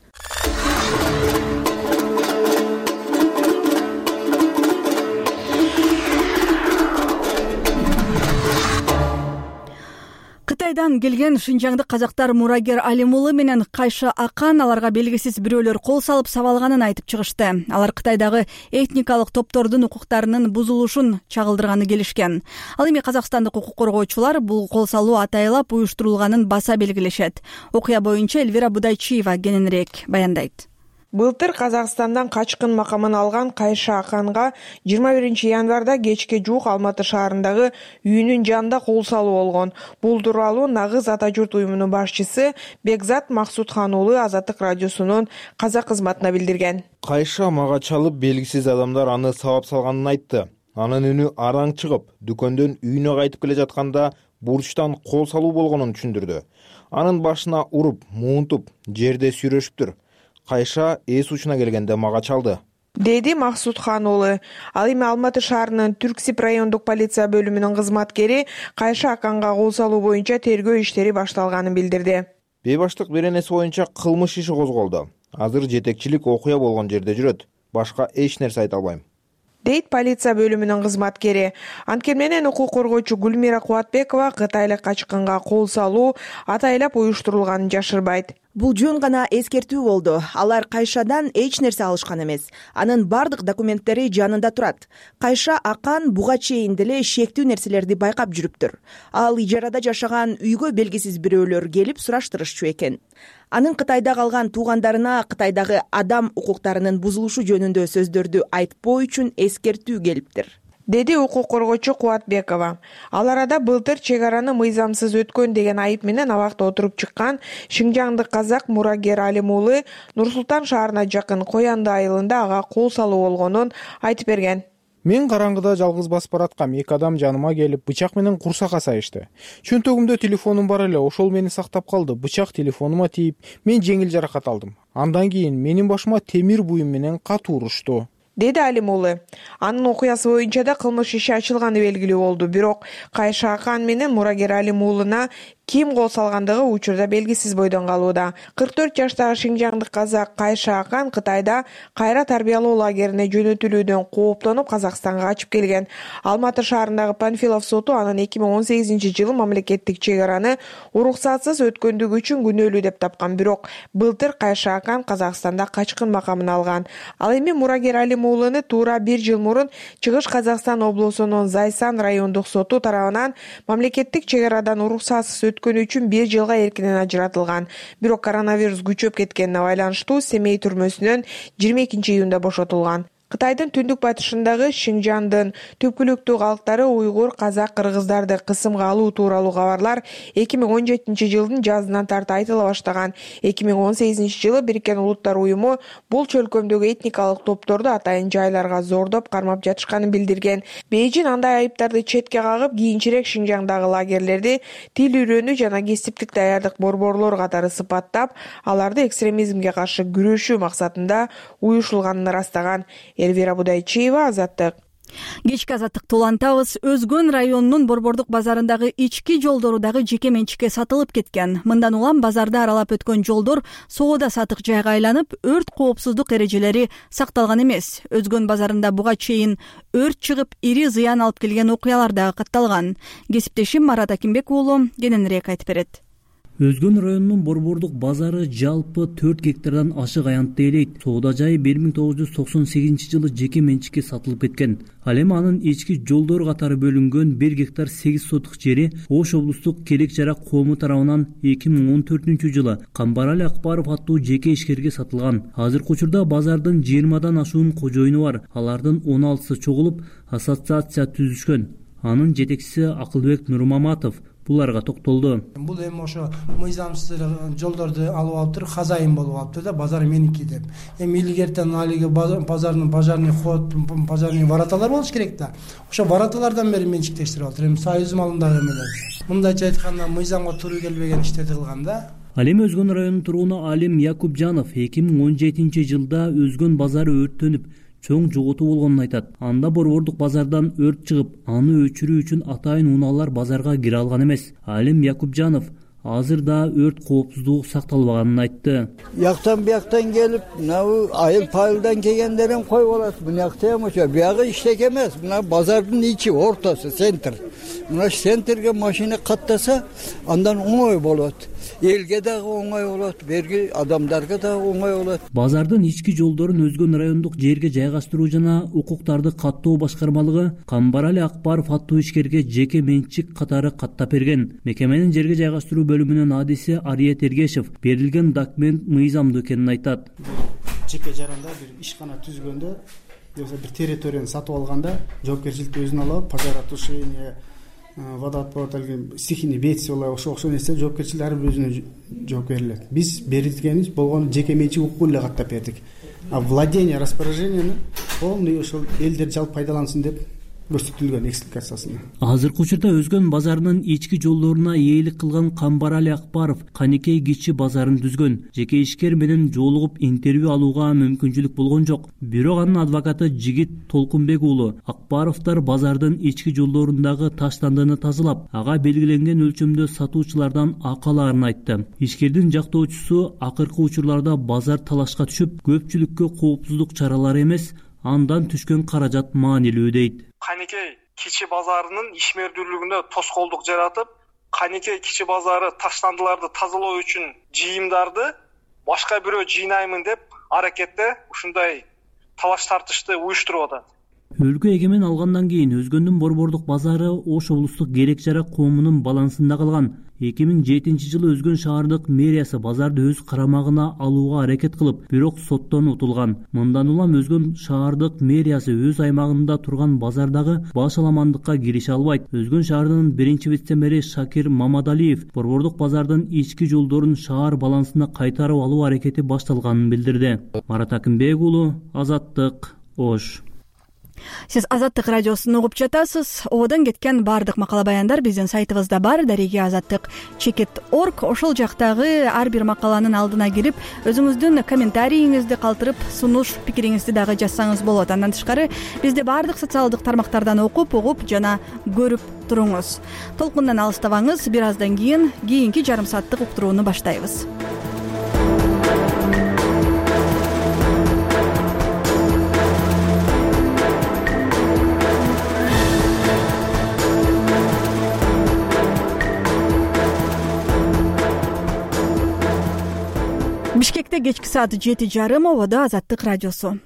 Кытайдан келген шинжаңдык казактар Мурагер Алимулы менен Кайша Акан аларга белгисиз бирөөлөр кол салып сабалганын айтып чыгышты. Алар Кытайдагы этникалык топтордун укуктарынын бузулушун чагылдырганы келишкен. Ал эми казакстандык укук коргоочулар бул кол салуу атайлап уюштурулганын баса белгилешет. Окуя боюнча Эльвира Будайчиева кененирээк баяндайт. Былтыр Казакстандан качкын макамын алган Кайша Аканга жыйырма биринчи январда кечке жуук Алматы шаарындагы үйүнүн жанында кол салуу болгон. Бул тууралуу Нагыз ата журт уюмунун башчысы Бекзат Максутхан уулу Азаттык радиосунун казак кызматына билдирген. Кайша мага чалып, белгисиз адамдар аны сабап салганын айтты. Анын үнү араң чыгып, дүкөндөн үйүнө кайтып келе жатканда бурчтан кол салуу болгонун түшүндүрдү. Анын башына уруп, муунтуп, жерде сүйрөшүптүр. Кайша эс учуна келгенде мага чалды, деди Максутхан уулу. Ал эми Алматы шаарынын Түрксип райондук полиция бөлүмүнүн кызматкери Кайша Аканга кол салуу боюнча тергөө иштери башталганын билдирди. Бейбаштык беренеси боюнча кылмыш иши козголду. Азыр жетекчилик окуя болгон жерде жүрөт. Башка эч нерсе айта албайм, дейт полиция бөлүмүнүн кызматкери. Анткени менен укук коргоочу Гүлмира Кубатбекова кытайлык качкынга кол салуу атайлап уюштурулганын жашырбайт. Бул жөн гана эскертүү болду. Алар Кайшадан эч нерсе алышкан эмес. Анын бардык документтери жанында турат. Кайша Акан буга чейин деле шектүү нерселерди байкап жүрүптүр. Ал ижарада жашаган үйгө белгисиз бирөөлөр келип сураштырышчу экен. Анын Кытайда калган туугандарына Кытайдагы адам укуктарынын бузулушу жөнүндө сөздөрдү айтпоо үчүн эскертүү келиптир, деди укук коргоочу Кубатбекова. Ал арада былтыр чек араны мыйзамсыз өткөн деген айып менен абакта отуруп чыккан шинжаңдык казак Мурагер Алим уулу Нур Султан шаарына жакын Коянды айылында ага кол салуу болгонун айтып берген. мен караңгыда жалгыз басып бараткам. Эки адам жаныма келип бычак менен курсакка сайышты. Чөнтөгүмдө телефонум бар эле, ошол мени сактап калды. Бычак телефонума тийип, мен жеңил жаракат алдым. Андан кийин менин башыма темир буюм менен катуу урушту, деди Алим уулу. Анын окуясы боюнча да кылмыш иши ачылганы белгилүү болду. Бирок Кайша Акан менен мурагер Алим уулуна ким кол салгандыгы учурда белгисиз бойдон калууда. кырк төрт жаштагы шинжаңдык казак Кайша Акан Кытайда кайра тарбиялоо лагерине жөнөтүлүүдөн кооптонуп Казакстанга качып келген. Алматы шаарындагы Панфилов соту анын эки миң он сегизинчи жылы мамлекеттик чек араны уруксатсыз өткөндүгү үчүн күнөөлүү деп тапкан. Бирок былтыр Кайша Акан Казакстанда качкын макамын алган. Ал эми мурагер Алим уулуну туура бир жыл мурун Чыгыш Казакстан облусунун Зайсан райондук соту тарабынан мамлекеттик чек арадан уруксатсыз өткөнү үчүн бир жылга эркинен ажыратылган. Бирок коронавирус күчөп кеткенине байланыштуу Семей түрмөсүнөн жыйырма экинчи июнда бошотулган. Кытайдын түндүк батышындагы Шинжандын түпкүлүктүү калктары уйгур, казак, кыргыздарды кысымга алуу тууралуу кабарлар эки миң он жетинчи жылдын жазынан тарта айтыла баштаган. эки миң он сегизинчи жылы Бириккен Улуттар уюму бул чөлкөмдөгү этникалык топторду атайын жайларга зордоп кармап жатышканын билдирген. Бейжин андай айыптарды четке кагып, кийинчерээк Шинжаңдагы лагерлерди тил үйрөнүү жана кесиптик даярдык борборлор катары сыпаттап, аларды экстремизмге каршы күрөшүү максатында уюшулганын ырастаган. Эльвира Будайчиева, Азаттык. Кечки азаттыкты улантабыз. Өзгөн районунун Борбордук базарындагы ички жолдору дагы жеке менчикке сатылып кеткен. Мындан улам базарды аралап өткөн жолдор соода сатык жайга айланып, өрт коопсуздук эрежелери сакталган эмес. Өзгөн базарында буга чейин өрт чыгып, ири зыян алып келген окуялар дагы катталган. Кесиптешим Марат Акимбек уулу кененирээк айтып берет. Өзгөн районунун Борбордук базары жалпы төрт гектардан ашык аянтты ээлейт. Соода жайы бир миң тогуз жүз токсон сегизинчи жылы жеке менчикке сатылып кеткен. Ал эми анын ички жолдор катары бөлүнгөн бир гектар сегиз сотук жери Ош облустук Келек Жарак коому тарабынан эки миң он төртүнчү жылы Камбарали Акбаров аттуу жеке ишкерге сатылган. Азыркы учурда базардын жыйырмадан ашуун кожоюну бар. Алардын он алтысы чогулуп ассоциация түзүшкөн. Анын жетекчиси Акылбек Нурмаматов буларга токтолду. Бул эми ошо мыйзамсыз жолдорду алып алыптыр, хозяин болуп алыптыр да, базар меники деп. Эми илгертен алиги базардын пожарный ход, пожарный вороталар болуш керек да. Ошо вороталардан бери менчиктештирип алыптыр. Эми союз малындагы эмелер. Мындайча айтканда мыйзамга туура келбеген иштерди кылган да. Ал эми Өзгөн районунун тургуну Алим Якупжанов эки миң он жетинчи жылда Өзгөн базары өрттөнүп, чоң жоготуу болгонун айтат. Анда Борбордук базардан өрт чыгып, аны өчүрүү үчүн атайын унаалар базарга кире алган эмес. Алим Якупжанов азыр да өрт коопсуздугу сакталбаганын айтты. Яктан бияктан келип, мына айыл пайылдан келгендерин коюп алат. Мынакта эми ошо биягы иштек эмес. Мына базардын ичи, ортосу, центр. Мына центрге машина каттаса, андан оңой болот. Элге дагы оңой болот, берги адамдарга дагы оңой болот. Базардын ички жолдорун Өзгөн райондук жерге жайгаштыруу жана укуктарды каттоо башкармалыгы Камбарали Акбаров аттуу ишкерге жеке менчик катары каттап берген. Мекеменин жерге жайгаштыруу бөлүмүнүн адиси Ария Тергешев берилген документ мыйзамдуу экенин айтат. Жеке жаранда бир ишкана түзгөндө, же бир территорияны сатып алганда жоопкерчиликти өзүнө алып, пожаротушение, водоотвод, стихийный бедствие, ошо окшоо нерсе жоопкерчилик ар бир өзүнө жооп берилет. Биз берилгенибиз болгону жеке менчик укугун эле каттап бердик. А владение, распоряжениени полный ошол элдер жалпы пайдалансын деп көрсөтүлгөн экспликациясында. Азыркы учурда Өзгөн базарынын ички жолдоруна ээлик кылган Камбарали Акбаров Канекей кичи базарын түзгөн. Жеке ишкер менен жолугуп интервью алууга мүмкүнчүлүк болгон жок. Бирок анын адвокаты Жигит Толкунбек уулу Акбаровдор базардын ички жолдорундагы таштандыны тазалап, ага белгиленген өлчөмдө сатуучулардан акы алаарын айтты. Ишкердин жактоочусу акыркы учурларда базар талашка түшүп, көпчүлүккө коопсуздук чаралары эмес, андан түшкөн каражат маанилүү дейт. Канекей кичи базарынын ишмердүүлүгүнө тоскоолдук жаратып, Канекей кичи базары таштандыларды тазалоо үчүн жыйымдарды башка бирөө жыйнаймын деп аракетте ушундай талаш тартышты уюштуруп атат. Өлкө эгемен алгандан кийин Өзгөндүн Борбордук базары Ош облустук Келек Жарак коомунун балансында калган. эки миң жетинчи жылы Өзгөн шаардык мэриясы базарды өз карамагына алууга аракет кылып, бирок соттон утулган. Мындан улам Өзгөн шаардык мэриясы өз аймагында турган базардагы баш аламандыкка кирише албайт. Өзгөн шаарынын биринчи вице-мэри Шакир Мамадалиев Борбордук базардын ички жолдорун шаар балансына кайтарып алуу аракети башталганын билдирди. Марат Акимбек уулу, Азаттык, Ош. Сиз Азаттык радиосун угуп жатасыз. Ободон кеткен баардык макала баяндар биздин сайтыбызда бар, дареги азаттык чекит точка орг. Ошол жактагы ар бир макаланын алдына кирип, өзүңүздүн комментарийиңизди калтырып, сунуш пикириңизди дагы жазсаңыз болот. Андан тышкары бизди баардык социалдык тармактардан окуп, угуп жана көрүп туруңуз. Толкундан алыстабаңыз. Бир аздан кийин кийинки жарым сааттык уктурууну баштайбыз. Бишкекте кечки саат жети жарым. Ободо Азаттык радиосу.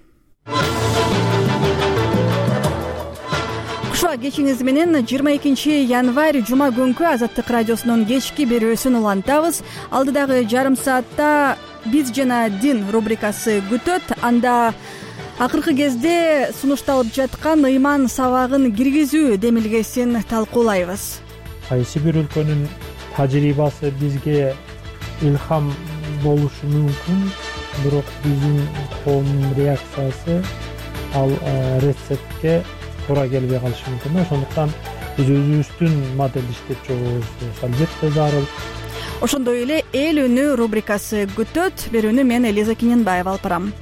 Кушуа кечиңиз менен жыйырма экинчи январь жума күнкү Азаттык радиосунун кечки берүүсүн улантабыз. Алдыдагы жарым саатта биз жана дин рубрикасы күтөт. Анда акыркы кезде сунушталып жаткан ыйман сабагын киргизүү демилгесин талкуулайбыз. Кайсы бир өлкөнүн тажрыйбасы бизге илхам болушу мүмкүн, бирок биздин коомдун реакциясы ал рецептке туура келбей калышы мүмкүн. Ошондуктан биз өзүбүздүн модель иштеп чыгуубуз албетте зарыл. Ошондой эле эл үнү рубрикасы күтөт. Берүүнү мен Элиза Киненбаева алып барам.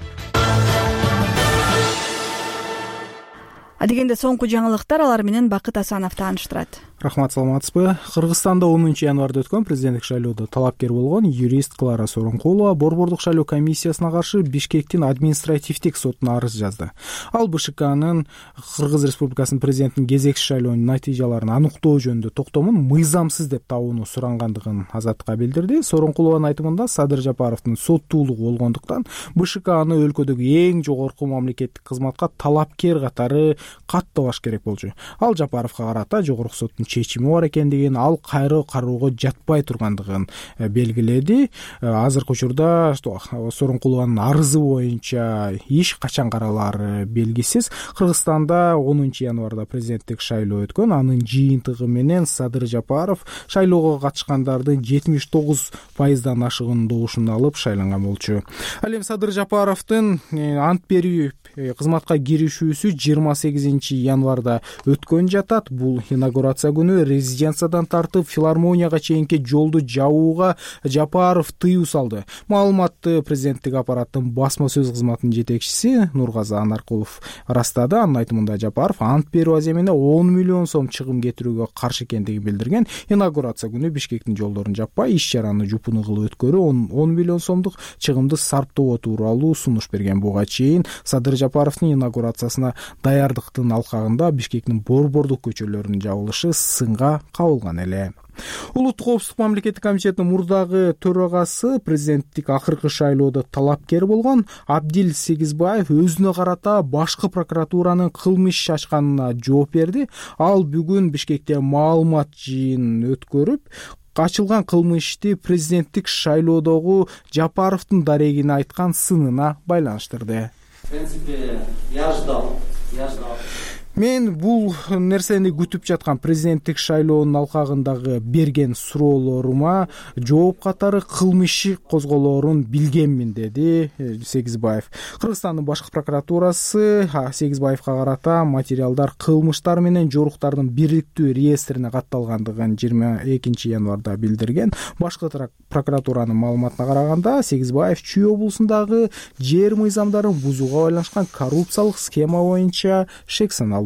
Адегенде соңку жаңылыктар, алар менен Бакыт Асанов тааныштырат. Рахмат, саламатсызбы? Кыргызстанда онунчу январда өткөн президенттик шайлоодо талапкер болгон юрист Клара Сооронкулова Борбордук шайлоо комиссиясына каршы Бишкектин административдик сотуна арыз жазды. Ал БШКнын Кыргыз Республикасынын президентинин кезекчи шайлоонун натыйжаларын аныктоо жөнүндө токтомун мыйзамсыз деп табууну сурангандыгын Азаттыкка билдирди. Сооронкулованын айтымында Садыр Жапаровдун соттуулугу болгондуктан БШК аны өлкөдөгү эң жогорку мамлекеттик кызматка талапкер катары каттабаш керек болчу. Ал Жапаровго карата жогорку соттун чечими бар экендигин, ал кайры кароого жатпай тургандыгын белгиледи. Азыркы учурда Сооронкулованын арызы боюнча иш качан каралаары белгисиз. Кыргызстанда онунчу январда президенттик шайлоо өткөн. Анын жыйынтыгы менен Садыр Жапаров шайлоого катышкандардын жетимиш тогуз пайыздан ашыгын добушун алып шайланган болчу. Ал эми Садыр Жапаровдун ант берүү кызматка киришүүсү жыйырма сегизинчи январда өткөн жатат. Бул инаугурация күнү резиденциядан тартып филармонияга чейинки жолду жабууга Жапаров тыюу салды. Маалыматты президенттик аппараттын басма сөз кызматынын жетекчиси Нургазы Анаркулов ырастады. Анын айтымында Жапаров ант берүү аземине он миллион сом чыгым кетирүүгө каршы экендигин билдирген. Инаугурация күнү Бишкектин жолдорун жаппай иш чараны жупуну кылып өткөрүү он миллион сомдук чыгымды сарптоо тууралуу сунуш берген. Буга чейин Садыр Жапаровдун инаугурациясына даярдыктын алкагында Бишкектин борбордук көчөлөрүнүн жабылышы сынга кабылган эле. Улуттук коопсуздук мамлекеттик комитетинин мурдагы төрагасы президенттик акыркы шайлоодо талапкер болгон Абдил Сегизбаев өзүнө карата башкы прокуратуранын кылмыш ачканына жооп берди. Ал бүгүн Бишкекте маалымат жыйынын өткөрүп, ачылган кылмыш ишти президенттик шайлоодогу Жапаровдун дарегине айткан сынына байланыштырды. В принципе, я ждал, я ждал. Мен бул нерсени күтүп жаткан, президенттик шайлоонун алкагындагы берген суроолорума жооп катары кылмыш козголоорун билгенмин, деди Сегизбаев. Кыргызстандын башкы прокуратурасы Сегизбаевга карата материалдар кылмыштар менен жоруктардын бириктүү реестрине катталгандыгын жыйырма экинчи январда билдирген. Башкы прокуратуранын маалыматына караганда, Сегизбаев Чүй облусундагы жер мыйзамдарын бузууга байланышкан коррупциялык схема боюнча шек саналууда.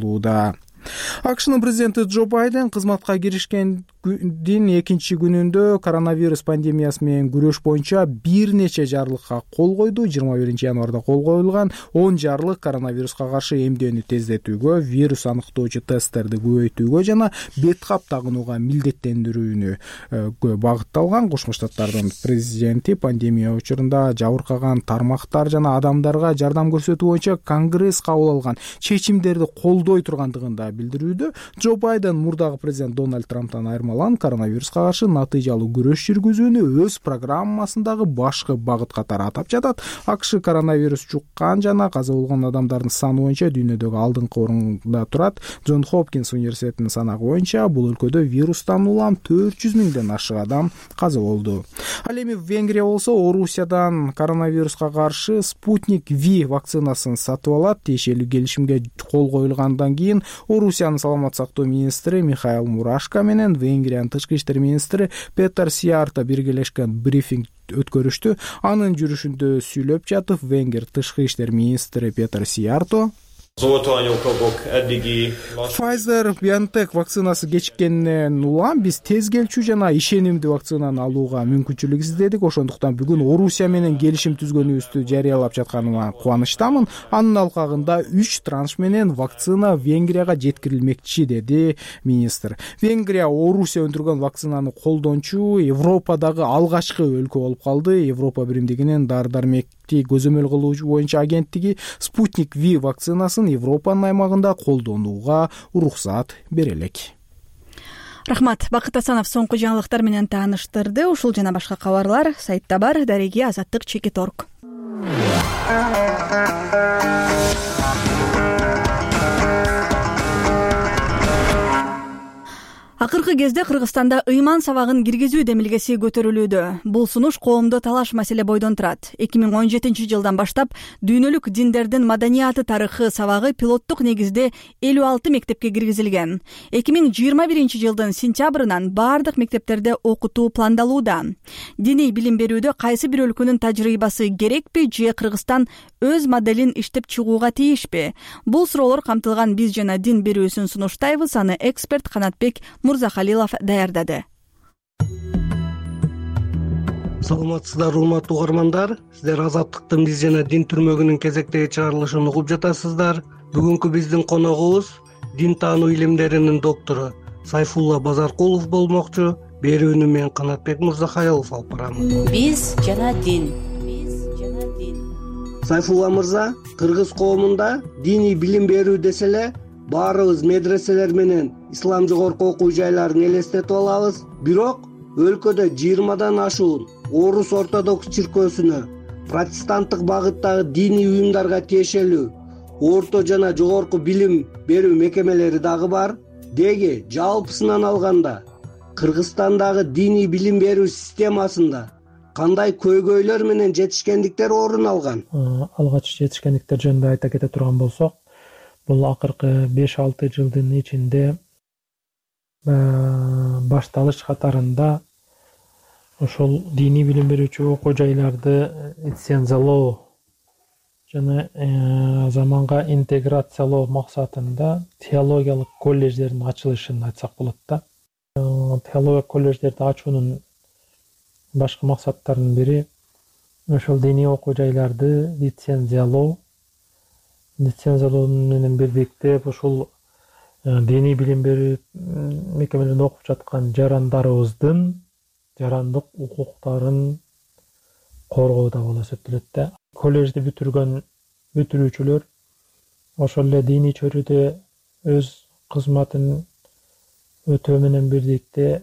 АКШнын президенти Джо Байден кызматка киришкендин экинчи күнүндө коронавирус пандемиясы менен күрөш боюнча бир нече жарлыкка кол койду. жыйырма биринчи январда кол коюлган он жарлык коронавируска каршы эмдөөнү тездетүүгө, вирус аныктоочу тесттерди көбөйтүүгө жана бет кап тагынууга милдеттендирүүнү багытталган. Кошмо Штаттардын президенти пандемия учурунда жабыркаган тармактар жана адамдарга жардам көрсөтүү боюнча Конгресс кабыл алган чечимдерди колдой тургандыгын да билдирүүдө. Джо Байден мурдагы президент Дональд Трамптан айырмалуу Алан коронавируска каршы натыйжалуу күрөш жүргүзүүнү өз программасындагы башкы багыт катары атап жатат. АКШ коронавирус жуккан жана каза болгон адамдардын саны боюнча дүйнөдөгү алдыңкы орунда турат. Джон Хопкинс университетинин санагы боюнча бул өлкөдө вирустан улам төрт жүз миңден ашык адам каза болду. Ал эми Венгрия болсо Орусиядан коронавируска каршы Спутник V вакцинасын сатып алат. Тиешелүү келишимге кол коюлгандан кийин Орусиянын саламат сактоо министри Михаил Мурашко менен Венгриянын тышкы иштер министри Петер Сиярто биргелешкен брифинг өткөрүштү. Анын жүрүшүндө сүйлөп жатып, Венгер тышкы иштер министри Петер Сиярто Pfizer-BioNTech вакцинасы кечиккенден улам биз тез келчү жана ишенимдүү вакцинаны алууга мүмкүнчүлүк издедик. Ошондуктан бүгүн Орусия менен келишим түзгөнүбүздү жарыялап жатканыма кубанычтамын. Анын алкагында үч транш менен вакцина Венгрияга жеткирилмекчи, деди министр. Венгрия Орусия өндүргөн вакцинаны колдончу Европадагы алгачкы өлкө болуп калды. Европа биримдигинин дары-дармекти көзөмөл кылуу боюнча агенттиги Спутник V вакцинасын Европанын аймагында колдонууга уруксат бере элек. Рахмат. Бакыт Асанов соңку жаңылыктар менен тааныштырды. Ушул жана башка кабарлар сайтта бар. Дареги Азаттык чекит точка орг. Акыркы кезде Кыргызстанда ыйман сабагын киргизүү демилгеси көтөрүлүүдө. Бул сунуш коомдо талаш маселе бойдон турат. эки миң он жетинчи жылдан баштап дүйнөлүк диндердин маданияты тарыхы сабагы пилоттук негизде элүү алты мектепке киргизилген. эки миң жыйырма биринчи жылдын сентябрынан бардык мектептерде окутуу пландалууда. Диний билим берүүдө кайсы бир өлкөнүн тажрыйбасы керекпи же Кыргызстан өз моделин иштеп чыгууга тийишпи? Бул суроолор камтылган биз жана дин берүүсүн сунуштайбыз. Аны эксперт Канатбек Мурзахалилов даярдады. Саламатсыздар, урматтуу угармандар. Сиздер Азаттыктын биз жана дин түрмөгүнүн кезектеги чыгарылышын угуп жатасыздар. Бүгүнкү биздин коногубуз дин таануу илимдеринин доктору Сайфулла Базаркулов болмокчу. Берүүнү мен Канатбек Мурзахалилов алып барам. Биз жана дин. Сайфулла мырза, кыргыз коомунда диний билим берүү десе эле баарыбыз медреселер менен ислам жогорку окуу жайларын элестетип алабыз. Бирок өлкөдө жыйырмадан ашуун орус ортодокс чиркөөсүнө, протестанттык багыттагы диний уюмдарга тиешелүү орто жана жогорку билим берүү мекемелери дагы бар. Деги жалпысынан алганда Кыргызстандагы диний билим берүү системасында кандай көйгөйлөр менен жетишкендиктер орун алган? Алгач жетишкендиктер жөнүндө айта кете турган болсок, бул акыркы беш алты жылдын ичинде башталыш катарында ошол диний билим берүүчү окуу жайларды лицензиялоо жана заманга интеграциялоо максатында теологиялык колледждердин ачылышын айтсак болот да. Теологиялык колледждерди ачуунун башкы максаттарынын бири ошол диний окуу жайларды лицензиялоо лицензиялоо менен бирдикте ушул диний билим берүү мекемелеринде окуп жаткан жарандарыбыздын жарандык укуктарын коргоо да болуп эсептелет да. Колледжди бүтүргөн бүтүрүүчүлөр ошол эле диний чөйрөдө өз кызматын өтөө менен бирдикте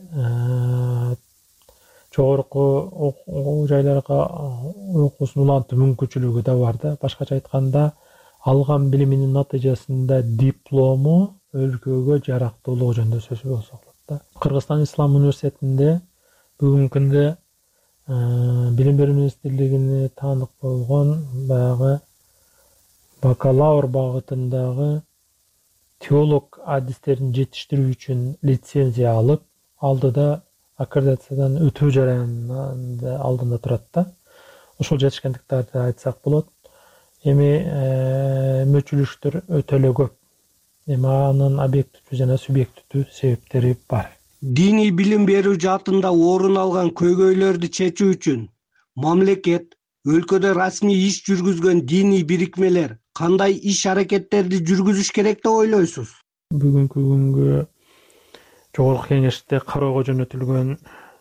жогорку окуу жайларга окуусун улантуу мүмкүнчүлүгү да бар да. Башкача айтканда, алган билиминин натыйжасында диплому өлкөгө жарактуулугу жөнүндө сөз болсо болот да. Кыргызстан Ислам университетинде бүгүнкү күндө билим берүү министрлигине таандык болгон баягы бакалавр багытындагы теолог адистерин жетиштирүү үчүн лицензия алып, алдыда аккредитациядан өтүү жараянында алдында турат да. Ошол жетишкендиктерди айтсак болот. Эми мөчүлүштөр өтө эле көп. Эми анын объективдүү жана субъективдүү себептери бар. Диний билим берүү жаатында орун алган көйгөйлөрдү чечүү үчүн мамлекет өлкөдө расмий иш жүргүзгөн диний бирикмелер кандай иш аракеттерди жүргүзүш керек деп ойлойсуз? Бүгүнкү күнгө жогорку кеңеште кароого жөнөтүлгөн,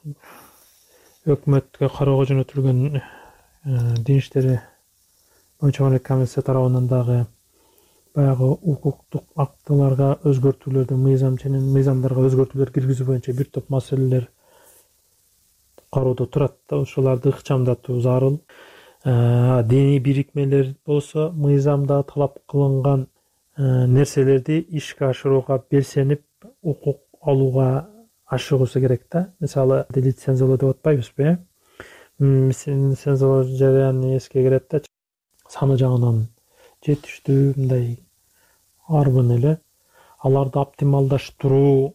өкмөткө кароого жөнөтүлгөн дин иштери боюнча комиссия тарабынан дагы баягы укуктук актыларга өзгөртүүлөрдү мыйзам менен мыйзамдарга өзгөртүүлөр киргизүү боюнча бир топ маселелер кароодо турат да, ошолорду ыкчамдатуу зарыл. Диний бирикмелер болсо мыйзамда талап кылынган нерселерди ишке ашырууга белсенип укук алууга ашыгуусу керек да. Мисалы лицензиялоо деп атпайбызбы э лицензиялоо жарыяны эске кирет да, саны жагынан жетиштүү мындай арбын эле аларды оптималдаштыруу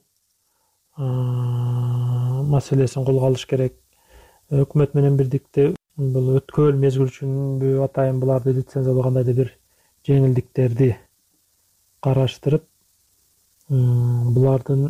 маселесин колго алыш керек. Өкмөт менен бирдикте бул өткөл мезгил үчүнбү атайын буларды лицензиялаганда бир жеңилдиктерди караштырып, булардын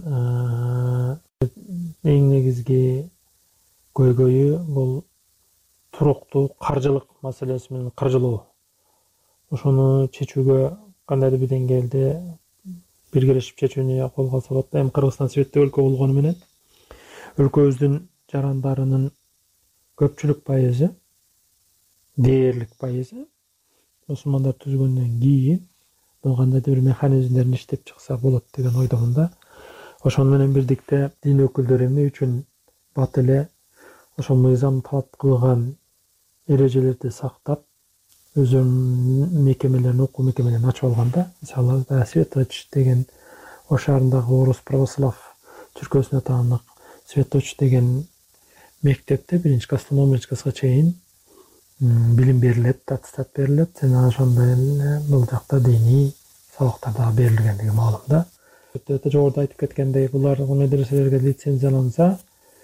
эң негизги көйгөйү бул туруктуу каржылык маселеси менен каржылоо. Ошону чечүүгө кандайдыр бир деңгээлде биргелешип чечүүнү колго алса болот да. Эми Кыргызстан светтүү өлкө болгону менен өлкөбүздүн жарандарынын көпчүлүк пайызы, дээрлик пайызы мусулмандар түзгөндөн кийин бул кандайдыр бир механизмдерин иштеп чыкса болот деген ойдомун да. Ошону менен бирдикте дин өкүлдөрү эмне үчүн бат эле ошол мыйзам талап кылган эрежелерди сактап өзүнүн мекемелерин, окуу мекемелерин ачып алганда, мисалы Светоч деген Ош шаарындагы орус православ чиркөөсүнө таандык Светоч деген мектепте биринчи класстан он биринчи класска чейин билим берилет, аттестат берилет. Жана ошондой эле бул жакта диний сабактар дагы берилгендиги маалым да. Өтө жогоруда айтып кеткендей, булар медреселерге лицензияланса,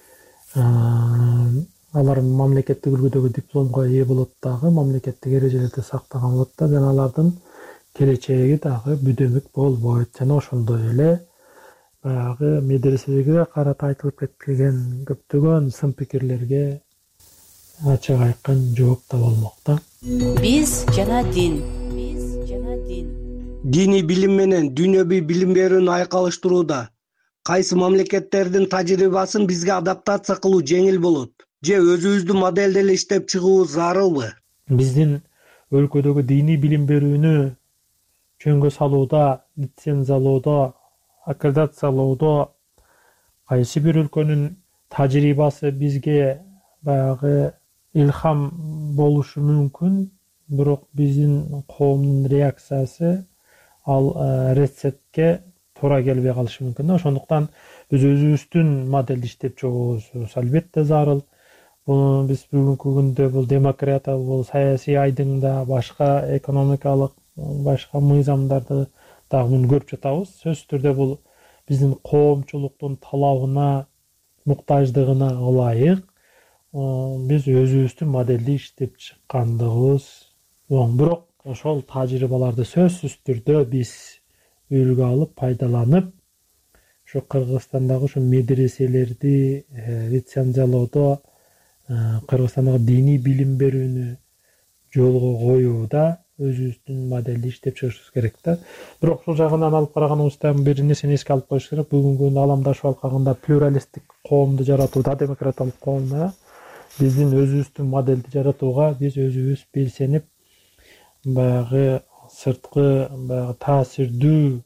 алар мамлекеттик үлгүдөгү дипломго ээ болот дагы, мамлекеттик эрежелерди сактаган болот да, жана алардын келечеги дагы бүдөмүк болбойт. Жана ошондой эле баягы медреселерге карата айтылып кеткен көптөгөн сын пикирлерге ачык айткан жооп таба алмак да. Биз жана дин. Биз жана дин. Диний билим менен дүйнөбүй билим берүүнү айкалыштырууда кайсы мамлекеттердин тажрыйбасын бизге адаптация кылуу жеңил болот же өзүбүздүн моделди эле иштеп чыгуу зарылбы? Биздин өлкөдөгү диний билим берүүнү чөңгө салууда, лицензиялоодо, аккредитациялоодо кайсы бир өлкөнүн тажрыйбасы бизге баягы илхам болушу мүмкүн, бирок биздин коомдун реакциясы ал рецептке туура келбей калышы мүмкүн. Ошондуктан биз өзүбүздүн модельди иштеп чыгуубуз албетте зарыл. Буну биз бүгүнкү күндө бул демократия, бул саясий айдыңда башка экономикалык, башка мыйзамдарды дагы муну көрүп жатабыз. Сөзсүз түрдө бул биздин коомчулуктун талабына, муктаждыгына ылайык биз өзүбүздүн модельди иштеп чыккандыгыбыз оң. Бирок ошол тажрыйбаларды сөзсүз түрдө биз үлгү алып, пайдаланып, ушу Кыргызстандагы ушу медреселерди лицензиялоодо, Кыргызстандагы диний билим берүүнү жолго коюуда өзүбүздүн модельди иштеп чыгышыбыз керек да. Бирок ушул жагынан алып караганыбызда бир нерсени эске алып коюш керек. Бүгүнкү күндө аламдашып алкагында плюралисттик коомду жаратууда, демократиялык коомда биздин өзүбүздүн модельди жаратууга биз өзүбүз белсенип, баягы сырткы баягы таасирдүү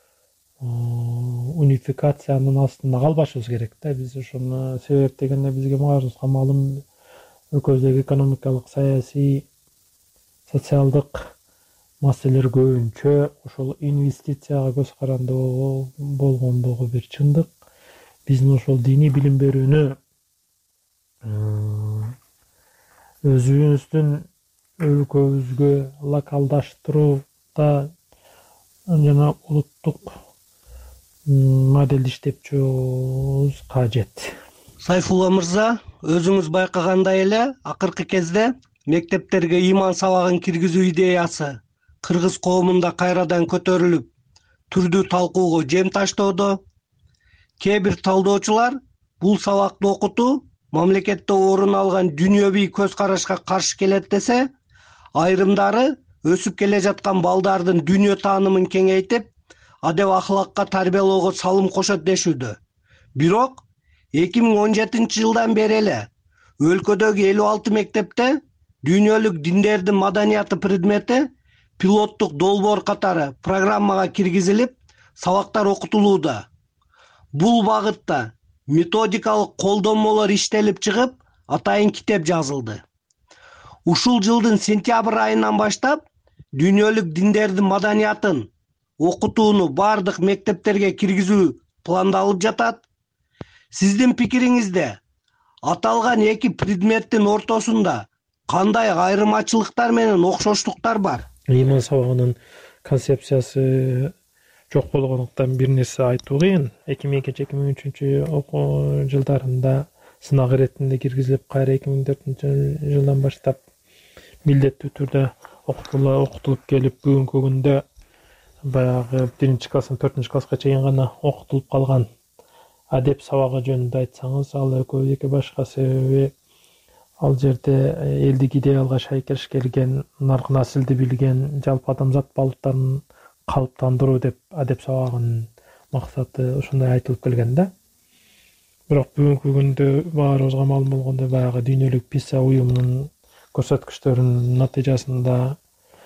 унификациянын астында калбашыбыз керек да. Биз ошону себеп дегенде бизге баарыбызга маалым, өлкөбүздөгү экономикалык, саясий, социалдык маселелер көбүнчө ошол инвестицияга көз карандуу болгондугу бир чындык. Биздин ошол диний билим берүүнү өзүбүздүн өлкөбүзгө локалдаштырууда жана улуттук модельди иштеп чыгуубуз кажет. Сайфулла мырза, өзүңүз байкагандай эле акыркы кезде мектептерге ыйман сабагын киргизүү идеясы кыргыз коомунда кайрадан көтөрүлүп, түрдүү талкууга жем таштоодо. Кээ бир талдоочулар бул сабакты окутуу мамлекетте орун алган дүйнөбүй көз карашка каршы келет десе, айрымдары өсүп келе жаткан балдардын дүйнө таанымын кеңейтип, адеп ахлакка тарбиялоого салым кошот дешүүдө. Бирок эки миң он жетинчи жылдан бери эле өлкөдөгү элүү алты мектепте дүйнөлүк диндердин маданияты предмети пилоттук долбоор катары программага киргизилип сабактар окутулууда. Бул багытта методикалык колдонмолор иштелип чыгып, атайын китеп жазылды. Ушул жылдын сентябрь айынан баштап дүйнөлүк диндердин маданиятын окутууну бардык мектептерге киргизүү пландалып жатат. Сиздин пикириңизде аталган эки предметтин ортосунда кандай айырмачылыктар менен окшоштуктар бар? Ыйман сабагынын концепциясы жок болгондуктан бир нерсе айтуу кыйын. эки миң экинчи эки миң үчүнчү окуу жылдарында сынак иретинде киргизилип, кайра эки миң төртүнчү жылдан баштап милдеттүү түрдө окутула окутулуп келип, бүгүнкү күндө баягы биринчи класстан төртүнчү класска чейин гана окутулуп калган адеп сабагы жөнүндө айтсаңыз, ал экөө эки башка себеби ал жерде элдик идеалга шайкеш келген, наркы насилди билген, жалпы адамзат балыктарын калыптандыруу деп адеп сабагынын максаты ушундай айтылып келген да. Бирок бүгүнкү күндө баарыбызга маалым болгондой баягы дүйнөлүк писа уюмунун көрсөткүчтөрүнүн натыйжасында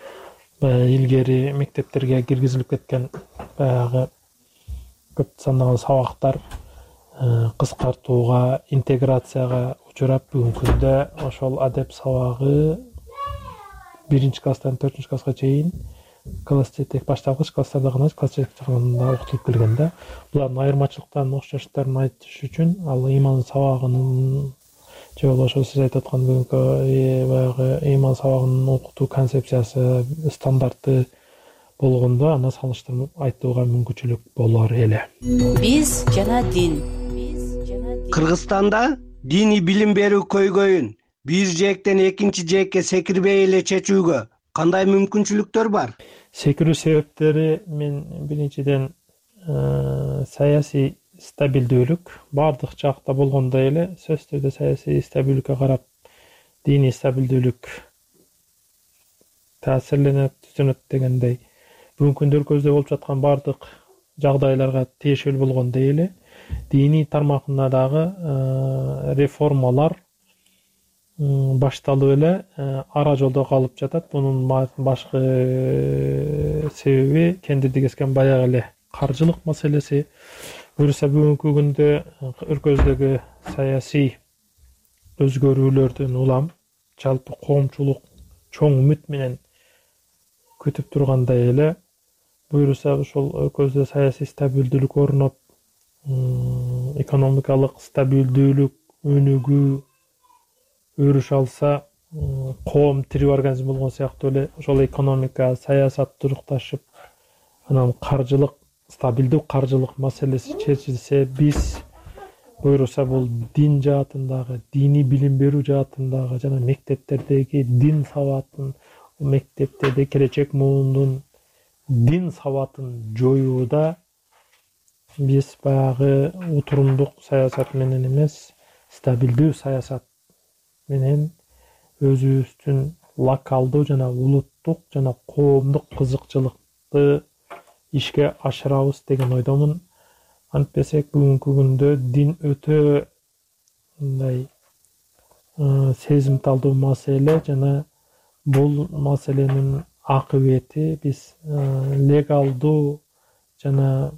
илгери мектептерге киргизилип кеткен баягы көп сандаган сабактар кыскартууга, интеграцияга учурап, бүгүнкү күндө ошол адеп сабагы биринчи класстан төртүнчү класска чейин класс жетек башталгыч класстарда гана, класс жетекчилигинде окутулуп келген да. Булардын айырмачылыктарын, окшоштуктарын айтыш үчүн ал ыйман сабагынын же болбосо сиз айтып аткан бүгүнкү баягы ыйман сабагынын окутуу концепциясы, стандарты болгондо аны салыштырып айтууга мүмкүнчүлүк болор эле. Биз жана дин. Кыргызстанда диний билим берүү көйгөйүн бир жээктен экинчи жээкке секирбей эле чечүүгө кандай мүмкүнчүлүктөр бар? Секирүү себептери мен биринчиден саясий стабилдүүлүк, бардык жакта болгондой эле сөзсүз түрдө саясий стабилдүүлүккө карап диний стабилдүүлүк таасирленет, түзүнөт дегендей. Бүгүнкү күндө өлкөбүздө болуп жаткан бардык жагдайларга тиешелүү болгондой эле диний тармагында дагы реформалар башталып эле ара жолдо калып жатат. Бунун башкы себеби кендирди кескен баягы эле каржылык маселеси. Буюрса бүгүнкү күндө өлкөбүздөгү саясий өзгөрүүлөрдөн улам жалпы коомчулук чоң үмүт менен күтүп тургандай эле буюрса ошол өлкөбүздө саясий стабилдүүлүк орноп, экономикалык стабилдүүлүк өнүгүү өрүш алса, коом тирүү организм болгон сыяктуу эле ошол экономика, саясат турукташып, анан каржылык, стабилдүү каржылык маселеси чечилсе, биз буюрса бул дин жаатындагы, диний билим берүү жаатындагы жана мектептердеги дин сабатын, мектептерде келечек муундун дин сабатын жоюуда биз баягы утурумдук саясат менен эмес, стабилдүү саясат менен өзүбүздүн локалдуу жана улуттук жана коомдук кызыкчылыкты ишке ашырабыз деген ойдомун. Антпесек бүгүнкү күндө дин өтө мындай сезимталдуу маселе жана бул маселенин акыбети биз легалдуу жана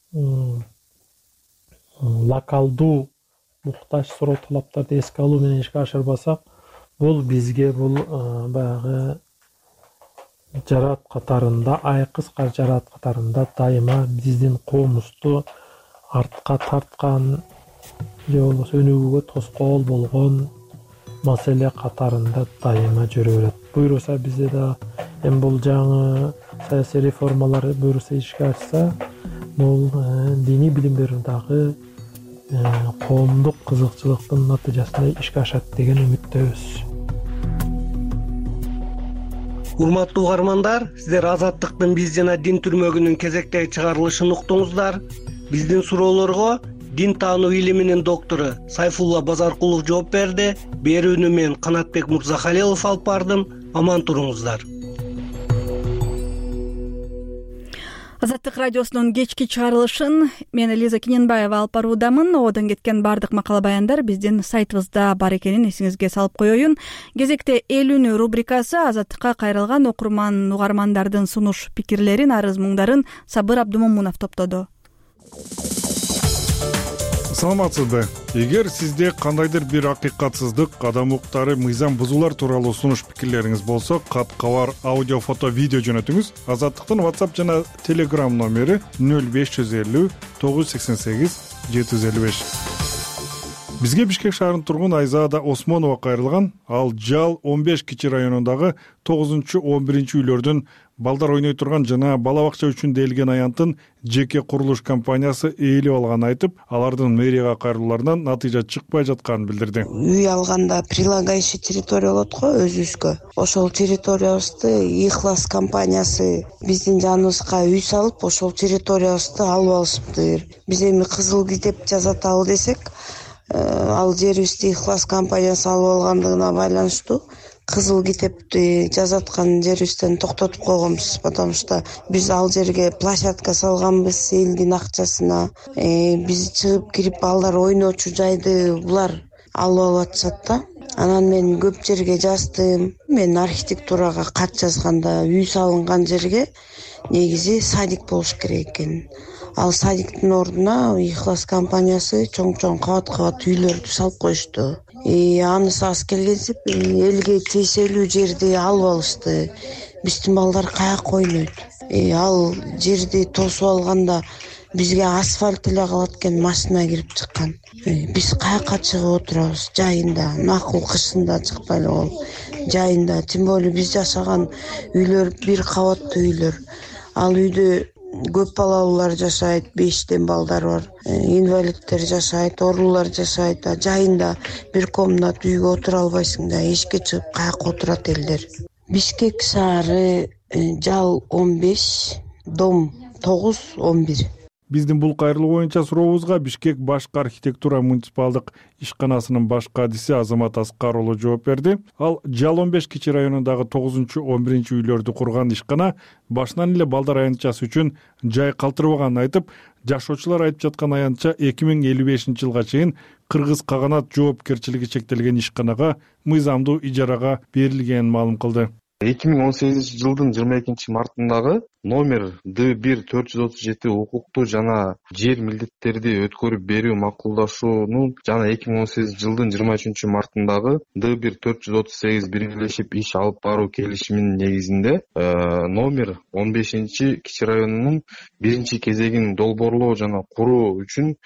локалдуу муктаж суроо талаптарды эске алуу менен ишке ашырбасак, бул бизге бул баягы жараат катарында, айкыз жараат катарында дайыма биздин коомубузду артка тарткан же болбосо өнүгүүгө тоскоол болгон маселе катарында дайыма жүрө берет. Буюрса бизде да эми бул жаңы саясий реформалар буюрса ишке ашса, бул диний билим берүүдагы коомдук кызыкчылыктын натыйжасында ишке ашат деген үмүттөбүз. Урматтуу угармандар, сиздер Азаттыктын биз жана дин түрмөгүнүн кезектеги чыгарылышын уктуңуздар. Биздин суроолорго дин таануу илиминин доктору Сайфулла Базаркулов жооп берди. Берүүнү мен Канатбек Мурзахалилов алып бардым. Аман туруңуздар. Азаттык радиосунун кечки чыгарылышын мен Элиза Киненбаева алып баруудамын. Одон кеткен бардык макала баяндар биздин сайтыбызда бар экенин эсиңизге салып коеюн. Кезекте эл үнү рубрикасы Азаттыкка кайрылган окурман угармандардын сунуш пикирлерин, арыз муңдарын Сабыр Абдумомунов топтоду. Саламатсызбы? Эгер сизде кандайдыр бир акыйкатсыздык, адам укуктары, мыйзам бузуулар тууралуу сунуш пикирлериңиз болсо, кат кабар, аудио, фото, видео жөнөтүңүз. Азаттыктын WhatsApp жана Telegram номери нөл беш жүз элүү тогуз жүз сексен сегиз жети жүз элүү беш. Бизге Бишкек шаарынын тургун Айзада Осмонова кайрылган. Ал Жал он беш кичи районундагы тогузунчу он биринчи үйлөрдүн балдар ойной турган жана бала бакча үчүн делген аянттын жеке курулуш компаниясы ээлеп алганын айтып, алардын мэрияга кайрылууларынан натыйжа чыкпай жатканын билдирди. Үй алганда прилагающий территория болот го өзүбүзгө. Ошол территориябызды Ихлас компаниясы биздин жаныбызга үй салып, ошол территориябызды алып алышыптыр. Биз эми кызыл китеп жасаталы десек, ал жерибизди Ихлас компаниясы алып алгандыгына байланыштуу кызыл китепти жазаткан жерибизден токтотуп койгонбуз, потому что биз ал жерге площадка салганбыз элдин акчасына. Биз чыгып кирип балдар ойночу жайды булар алып алып атышат да. Анан мен көп жерге жаздым. Мен архитектурага кат жазганда үй салынган жерге негизи садик болуш керек экен. Ал садиктин ордуна Ихлас компаниясы чоң-чоң кабат-кабат үйлөрдү салып коюшту. И анысы аз келгенсип элге тиешелүү жерди алып алышты. Биздин балдар каяка ойнойт? Ал жерди тосуп алганда бизге асфальт эле калат экен, машина кирип чыккан. Биз каяка чыгып отурабыз? Жайында, макул кышында чыкпай эле болуп. Жайында, тем более биз жашаган үйлөр бир кабаттуу үйлөр. Ал үйдө көп балалуулар жашайт, бештен балдар бар, инвалидтер жашайт, оорулар жашайт. Жайында бир комнат үйгө отура албайсың да, эшикке чыгып каяка отурат элдер. Бишкек шаары, Жал он беш, Дом тогуз он бир. Биздин бул кайрылуу боюнча сурообузга Бишкек башкы архитектура муниципалдык ишканасынын баш кадиси Азамат Аскар уулу жооп берди. Ал Жал он беш кичи районундагы тогузунчу он биринчи үйлөрдү курган ишкана башынан эле балдар аянтчасы үчүн жай калтырбаганын айтып, жашоочулар айтып жаткан аянтча эки миң элүү бешинчи жылга чейин Кыргыз Каганат жоопкерчилиги чектелген ишканага мыйзамдуу ижарага берилгенин маалым кылды. эки миң он сегизинчи жылдын жыйырма экинчи мартындагы номер Д бир төрт жүз отуз жети укуктуу жана жер милдеттерди өткөрүп берүү макулдашуунун жана эки миң он сегизинчи жылдын жыйырма үчүнчү мартындагы Д бир төрт жүз отуз сегиз биргелешип иш алып баруу келишиминин негизинде номер он бешинчи кичи районунун биринчи кезегин долбоорлоо жана куруу үчүн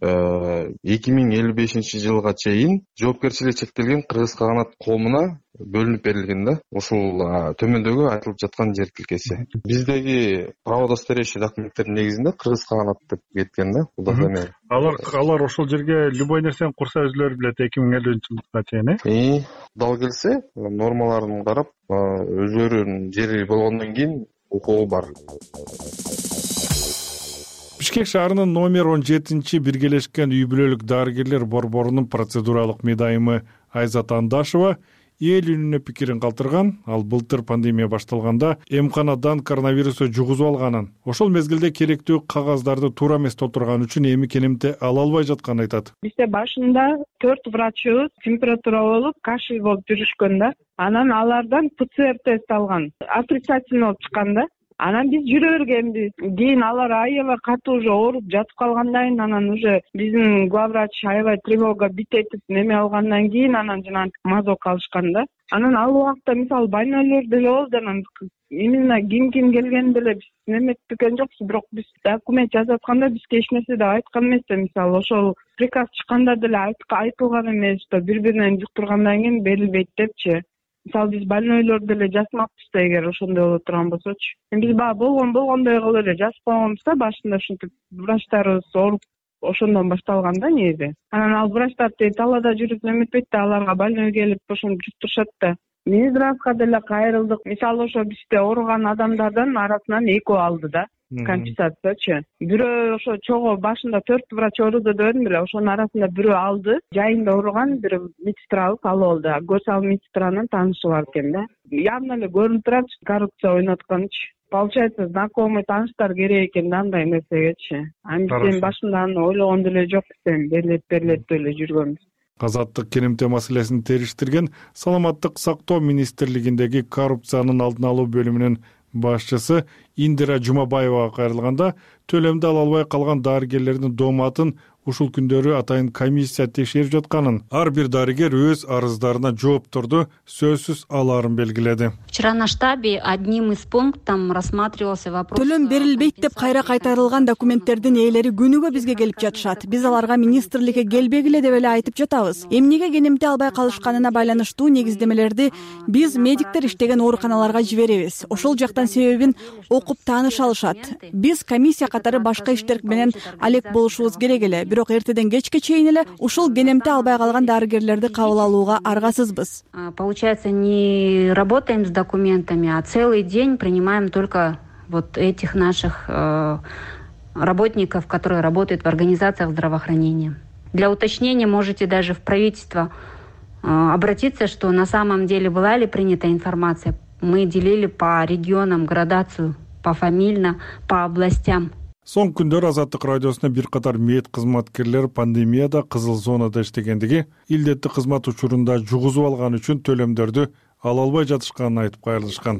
эки миң элүү бешинчи жылга чейин жоопкерчилиги чектелген Кыргыз Каганат коомуна бөлүнүп берилген да. Ушул төмөндөгү айтылып жаткан жер тилкеси. Биздеги праводостоверящий документтердин негизинде Кыргыз Каганат деп кеткен да. Алар алар ошол жерге любой нерсени курса өзүлөрү билет эки миң элүүнчү жылга чейин, э? Дал келсе, нормаларын карап, өзүлөрүнүн жери болгондон кийин укугу бар. Бишкек шаарынын номер он жетинчи биргелешкен үй бүлөлүк дарыгерлер борборунун процедуралык медайымы Айзат Андашева эл үнүнө пикирин калтырган. Ал былтыр пандемия башталганда эмканадан коронавирусу жугузуп алганын, ошол мезгилде керектүү кагаздарды туура эмес толтурган үчүн эми кенемте ала албай жатканын айтат. Бизде башында төрт врачыбыз температура болуп, кашель болуп жүрүшкөн да. Анан алардан ПЦР тест алган. Отрицательный болуп чыккан да. Анан биз жүрө бергенбиз. Кийин алар аябай катуу уже ооруп жатып калгандан, анан уже биздин главврач аябай тревога битетип неме алгандан кийин анан жана мазок алышкан да. Анан ал убакта мисалы больнойлор деле болду, анан именно ким ким келгенин деле биз неметкен жокпуз, бирок биз документ жазатканда бизге эч нерсе деп айткан эмес да. Мисалы ошол приказ чыкканда деле айтылган эмес, что бири-биринен жуктургандан кийин берилбейт депчи. Мисалы биз больнойлор деле жазмакпыз да, эгер ошондой боло турган болсочу. Биз баягы болгон болгондой кылып эле жазып койгонбуз да, башында ушинтип врачтарыбыз ооруп ошондон башталган да негизи. Анан ал врачтар талаада жүрүп неметпейт да, аларга больной келип ошону жуктурушат да. Минздравга деле кайрылдык. Мисалы ошо бизде ооруган адамдардын арасынан экөө алды да. Компенсациячы. Бирөө ошо чогуу башында төрт врач ооруду дебедим беле, ошонун арасында бирөө алды. Жайында ооруган бир медсестрабыз алып алды. Көрсө ал медсестранын таанышы бар экен да. Явно эле көрүнүп турат коррупция ойноткончу. получается знакомый тааныштар керек экен да андай нерсегечи. Анан бизден башында аны ойлогон деле жокпуз, эми берилет берилет деп эле жүргөнбүз. Азаттык керемте маселесин териштирген Саламаттык сактоо министрлигиндеги коррупциянын алдын алуу бөлүмүнүн башчысы Индира Жумабаевага кайрылганда, төлөмдү ала албай калган дарыгерлердин дооматын ушул күндөрү атайын комиссия текшерип жатканын, ар бир дарыгер өз арыздарына жоопторду сөзсүз алаарын белгиледи. Вчера на штабе одним из пунктов рассматривался вопрос. Төлөм берилбейт деп кайра кайтарылган документтердин ээлери күнүгө бизге келип жатышат. Биз аларга министрликке келбегиле деп эле айтып жатабыз. Эмнеге кенемте албай калышканына байланыштуу негиздемелерди биз медиктер иштеген ооруканаларга жиберебиз. Ошол жактан себебин окуп тааныша алышат. Биз комиссия катары башка иштер менен алек болушубуз керек эле. Бирок эртеден кечке чейин эле ушул кенемте албай калган дарыгерлерди кабыл алууга аргасызбыз. Получается, не работаем с документами, а целый день принимаем только вот этих наших э, работников, которые работают в организациях здравоохранения. Для уточнения можете даже в правительство э, обратиться, что на самом деле была ли принята информация. Мы делили по регионам градацию, пофамильно, по областям. Соң күндөр Азаттык радиосуна бир катар мед кызматкерлери пандемияда кызыл зонада иштегендиги, илдетти кызмат учурунда жугузуп алган үчүн төлөмдөрдү ала албай жатышканын айтып кайрылышкан.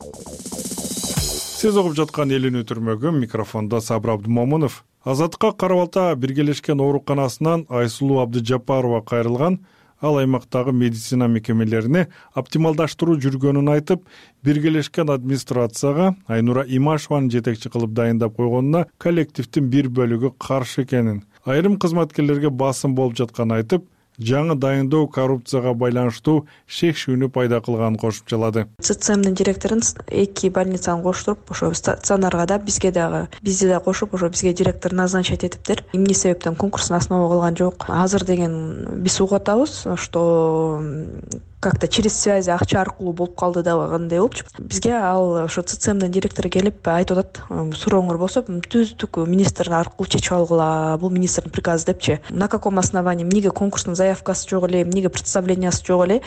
Сиз угуп жаткан Эл үнү түрмөгү, микрофондо Сабыр Абдымомунов. Азаттыкка Кара-Балта биргелешкен ооруканасынан Айсулуу Абдыжапарова кайрылган. Ал аймактагы медицина мекемелерине оптималдаштыруу жүргөнүн айтып, биргелешкен администрацияга Айнура Имашеваны жетекчи кылып дайындап койгонуна коллективдин бир бөлүгү каршы экенин, айрым кызматкерлерге басым болуп жатканын айтып, жаңы дайындоо коррупцияга байланыштуу шекшүүнү пайда кылганын кошумчалады. ЦЦМдин директорун эки больницаны коштуруп, ошо стационарга да бизге дагы бизди да кошуп, ошо бизге директор назначать этиптир. Эмне себептен конкурстун основа кылган жок. Азыр деген биз угуп атабыз, что как-то через связи акча аркылуу болуп калды дагандай болчу. Бизге ал ошо ЦЦМдин директору келип айтып атат, сурооңор болсо түздүк министр аркылуу чечип алгыла, бул министрдин приказы депчи. На каком основании, эмнеге конкурстун заявкасы жок эле, эмнеге представлениясы жок эле,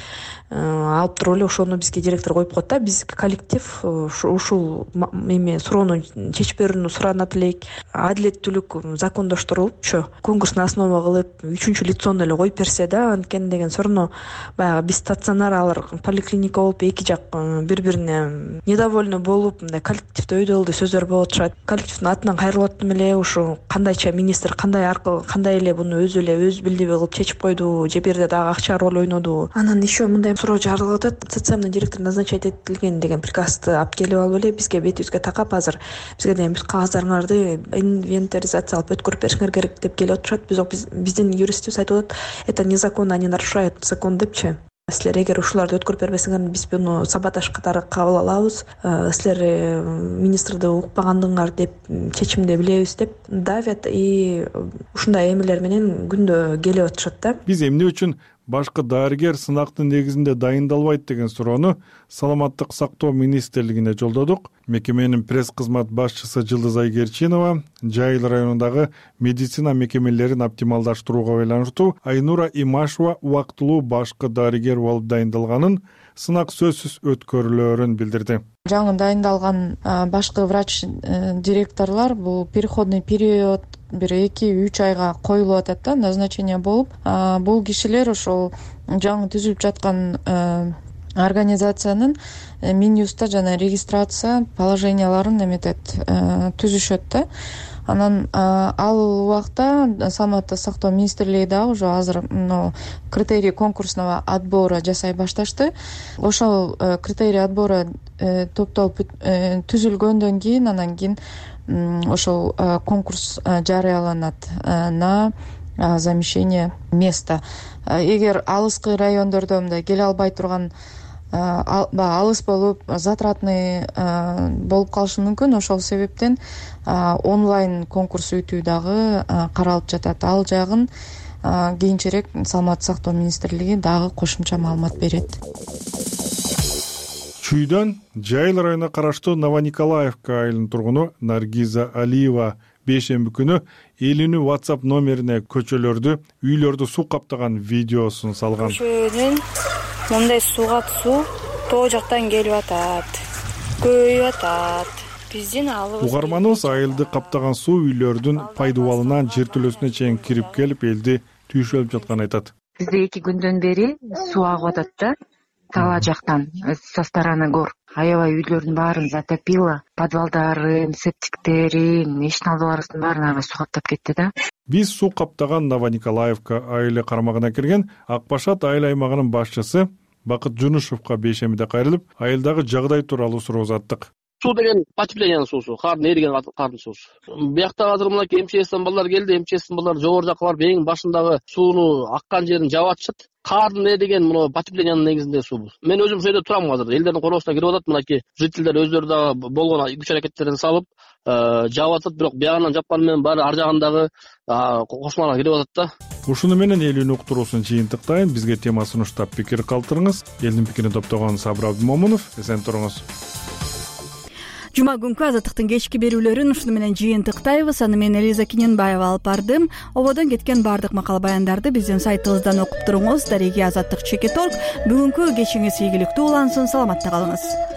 алып туруп эле ошону бизге директор коюп коет да. Биз коллектив ушул эме суроону чечип берүүнү суранат элек. Адилеттүүлүк закондоштурулупчу, конкурстун основа кылып үчүнчү лицону эле коюп берсе да, анткени деген все равно баягы биз алар поликлиника болуп эки жак бири-бирине недовольны болуп, мындай коллективде өйдөлдү сөздөр болуп атышат. Коллективдин атынан кайрылып аттым эле, ушу кандайча министр кандай аркылуу кандай эле буну өзү эле өз билдиби кылып чечип койду, же бир жерде дагы акча роль ойноду. Анан еще мындай суроо жарылып атат, ЦЦМдин директору назначать этилген деген приказды алып келип алып эле бизге бетибизге такап, азыр бизге деген бүт кагаздарыңарды инвентаризация алып өткөрүп беришиңер керек деп келип отурушат. Биз биздин юристибиз айтып атат, это незаконно, они нарушают закон депчи. Силер эгер ушуларды өткөрүп бербесеңер, биз буну саботаж катары кабыл алабыз. Силер министрди укпагандыгыңар деп чечимди билебиз деп давят, и ушундай эмелер менен күндө келип атышат да. Биз эмне үчүн башкы дарыгер сынактын негизинде дайындалбайт деген суроону Саламаттык сактоо министрлигине жолдодук. Мекеменин пресс кызмат башчысы Жылдыз Айгерчинова Жайыл районундагы медицина мекемелерин оптималдаштырууга байланыштуу Айнура Имашева убактылуу башкы дарыгер болуп дайындалганын, сынак сөзсүз өткөрүлөөрүн билдирди. Жаңы дайындалган башкы врач директорлор бул переходный период бир эки үч айга коюлуп атат да, назначение болуп. Бул кишилер ошол жаңы түзүлүп жаткан организациянын Минюста жана регистрация положенияларын эметет, түзүшөт да. Анан ал убакта Саламаттык сактоо министрлиги дагы уже азыр критерий конкурсного отбора жасай башташты. Ошол критерий отбора топтолуп түзүлгөндөн кийин, анан кийин ошол конкурс жарыяланат на замещение места. Эгер алыскы райондордо мындай келе албай турган, алыс болуп, затратный болуп калышы мүмкүн, ошол себептен онлайн конкурс өтүү дагы каралып жатат. Ал жагын кийинчерээк Саламаттык сактоо министрлиги дагы кошумча маалымат берет. Чүйдөн Жайыл районуна караштуу Новониколаевка айылынын тургуну Наргиза Алиева бейшемби күнү Эл үнү WhatsApp номерине көчөлөрдү, үйлөрдү суу каптаган видеосун салган. Көчөнүн мындай сууга суу тоо жактан келип атат, көбөйүп атат. биздин алыбыз угарманыбыз айылды каптаган суу үйлөрдүн пайдубалынан жертөлөсүнө чейин кирип келип элди түйшөлүп жатканын айтат. Бизде эки күндөн бери суу агып атат да, тала жактан, со стороны гор. Аябай үйлөрдүн баарын затопило, подвалдарын, септиктерин, ишналарыбыздын баарын аябай суу каптап кетти да. Биз суу каптаган Новониколаевка айыл кармагына кирген Ак Башат айыл аймагынын башчысы Бакыт Жунушевго бейшемиде кайрылып, айылдагы жагдай тууралуу суроо узаттык. Суу деген потеплениянын суусу, кардын эриген кардын суусу. Биякта азыр мынакей МЧСтен балдар келди, МЧСтин балдар жогору жакка барып эң башындагы сууну аккан жерин жаап атышат. Кардын эриген мына потеплениянын негизинде суу бул. Мен өзүм ошол жерде турам азыр. Элдердин короосуна кирип атат, мынакей жителдер өздөрү дагы болгон күч аракеттерин салып жаап атат, бирок биягынан жапканы менен баары ар жагындагы кошуналар кирип атат да. Ушуну менен элүүнү уктуруусун жыйынтыктайын. Бизге тема сунуштап пикир калтырыңыз. Элдин пикирин топтогон Сабыр Абдымомунов, эсен туруңуз. Жума күнкү Азаттыктын кечки берүүлөрүн ушуну менен жыйынтыктайбыз. Аны мен Элиза Киненбаева алып бардым. Ободон кеткен бардык макал баяндарды биздин сайтыбыздан окуп туруңуз. Дареги Азаттык Чекиторг. Бүгүнкү кечиңиз ийгиликтүү улансын. Саламатта калыңыз.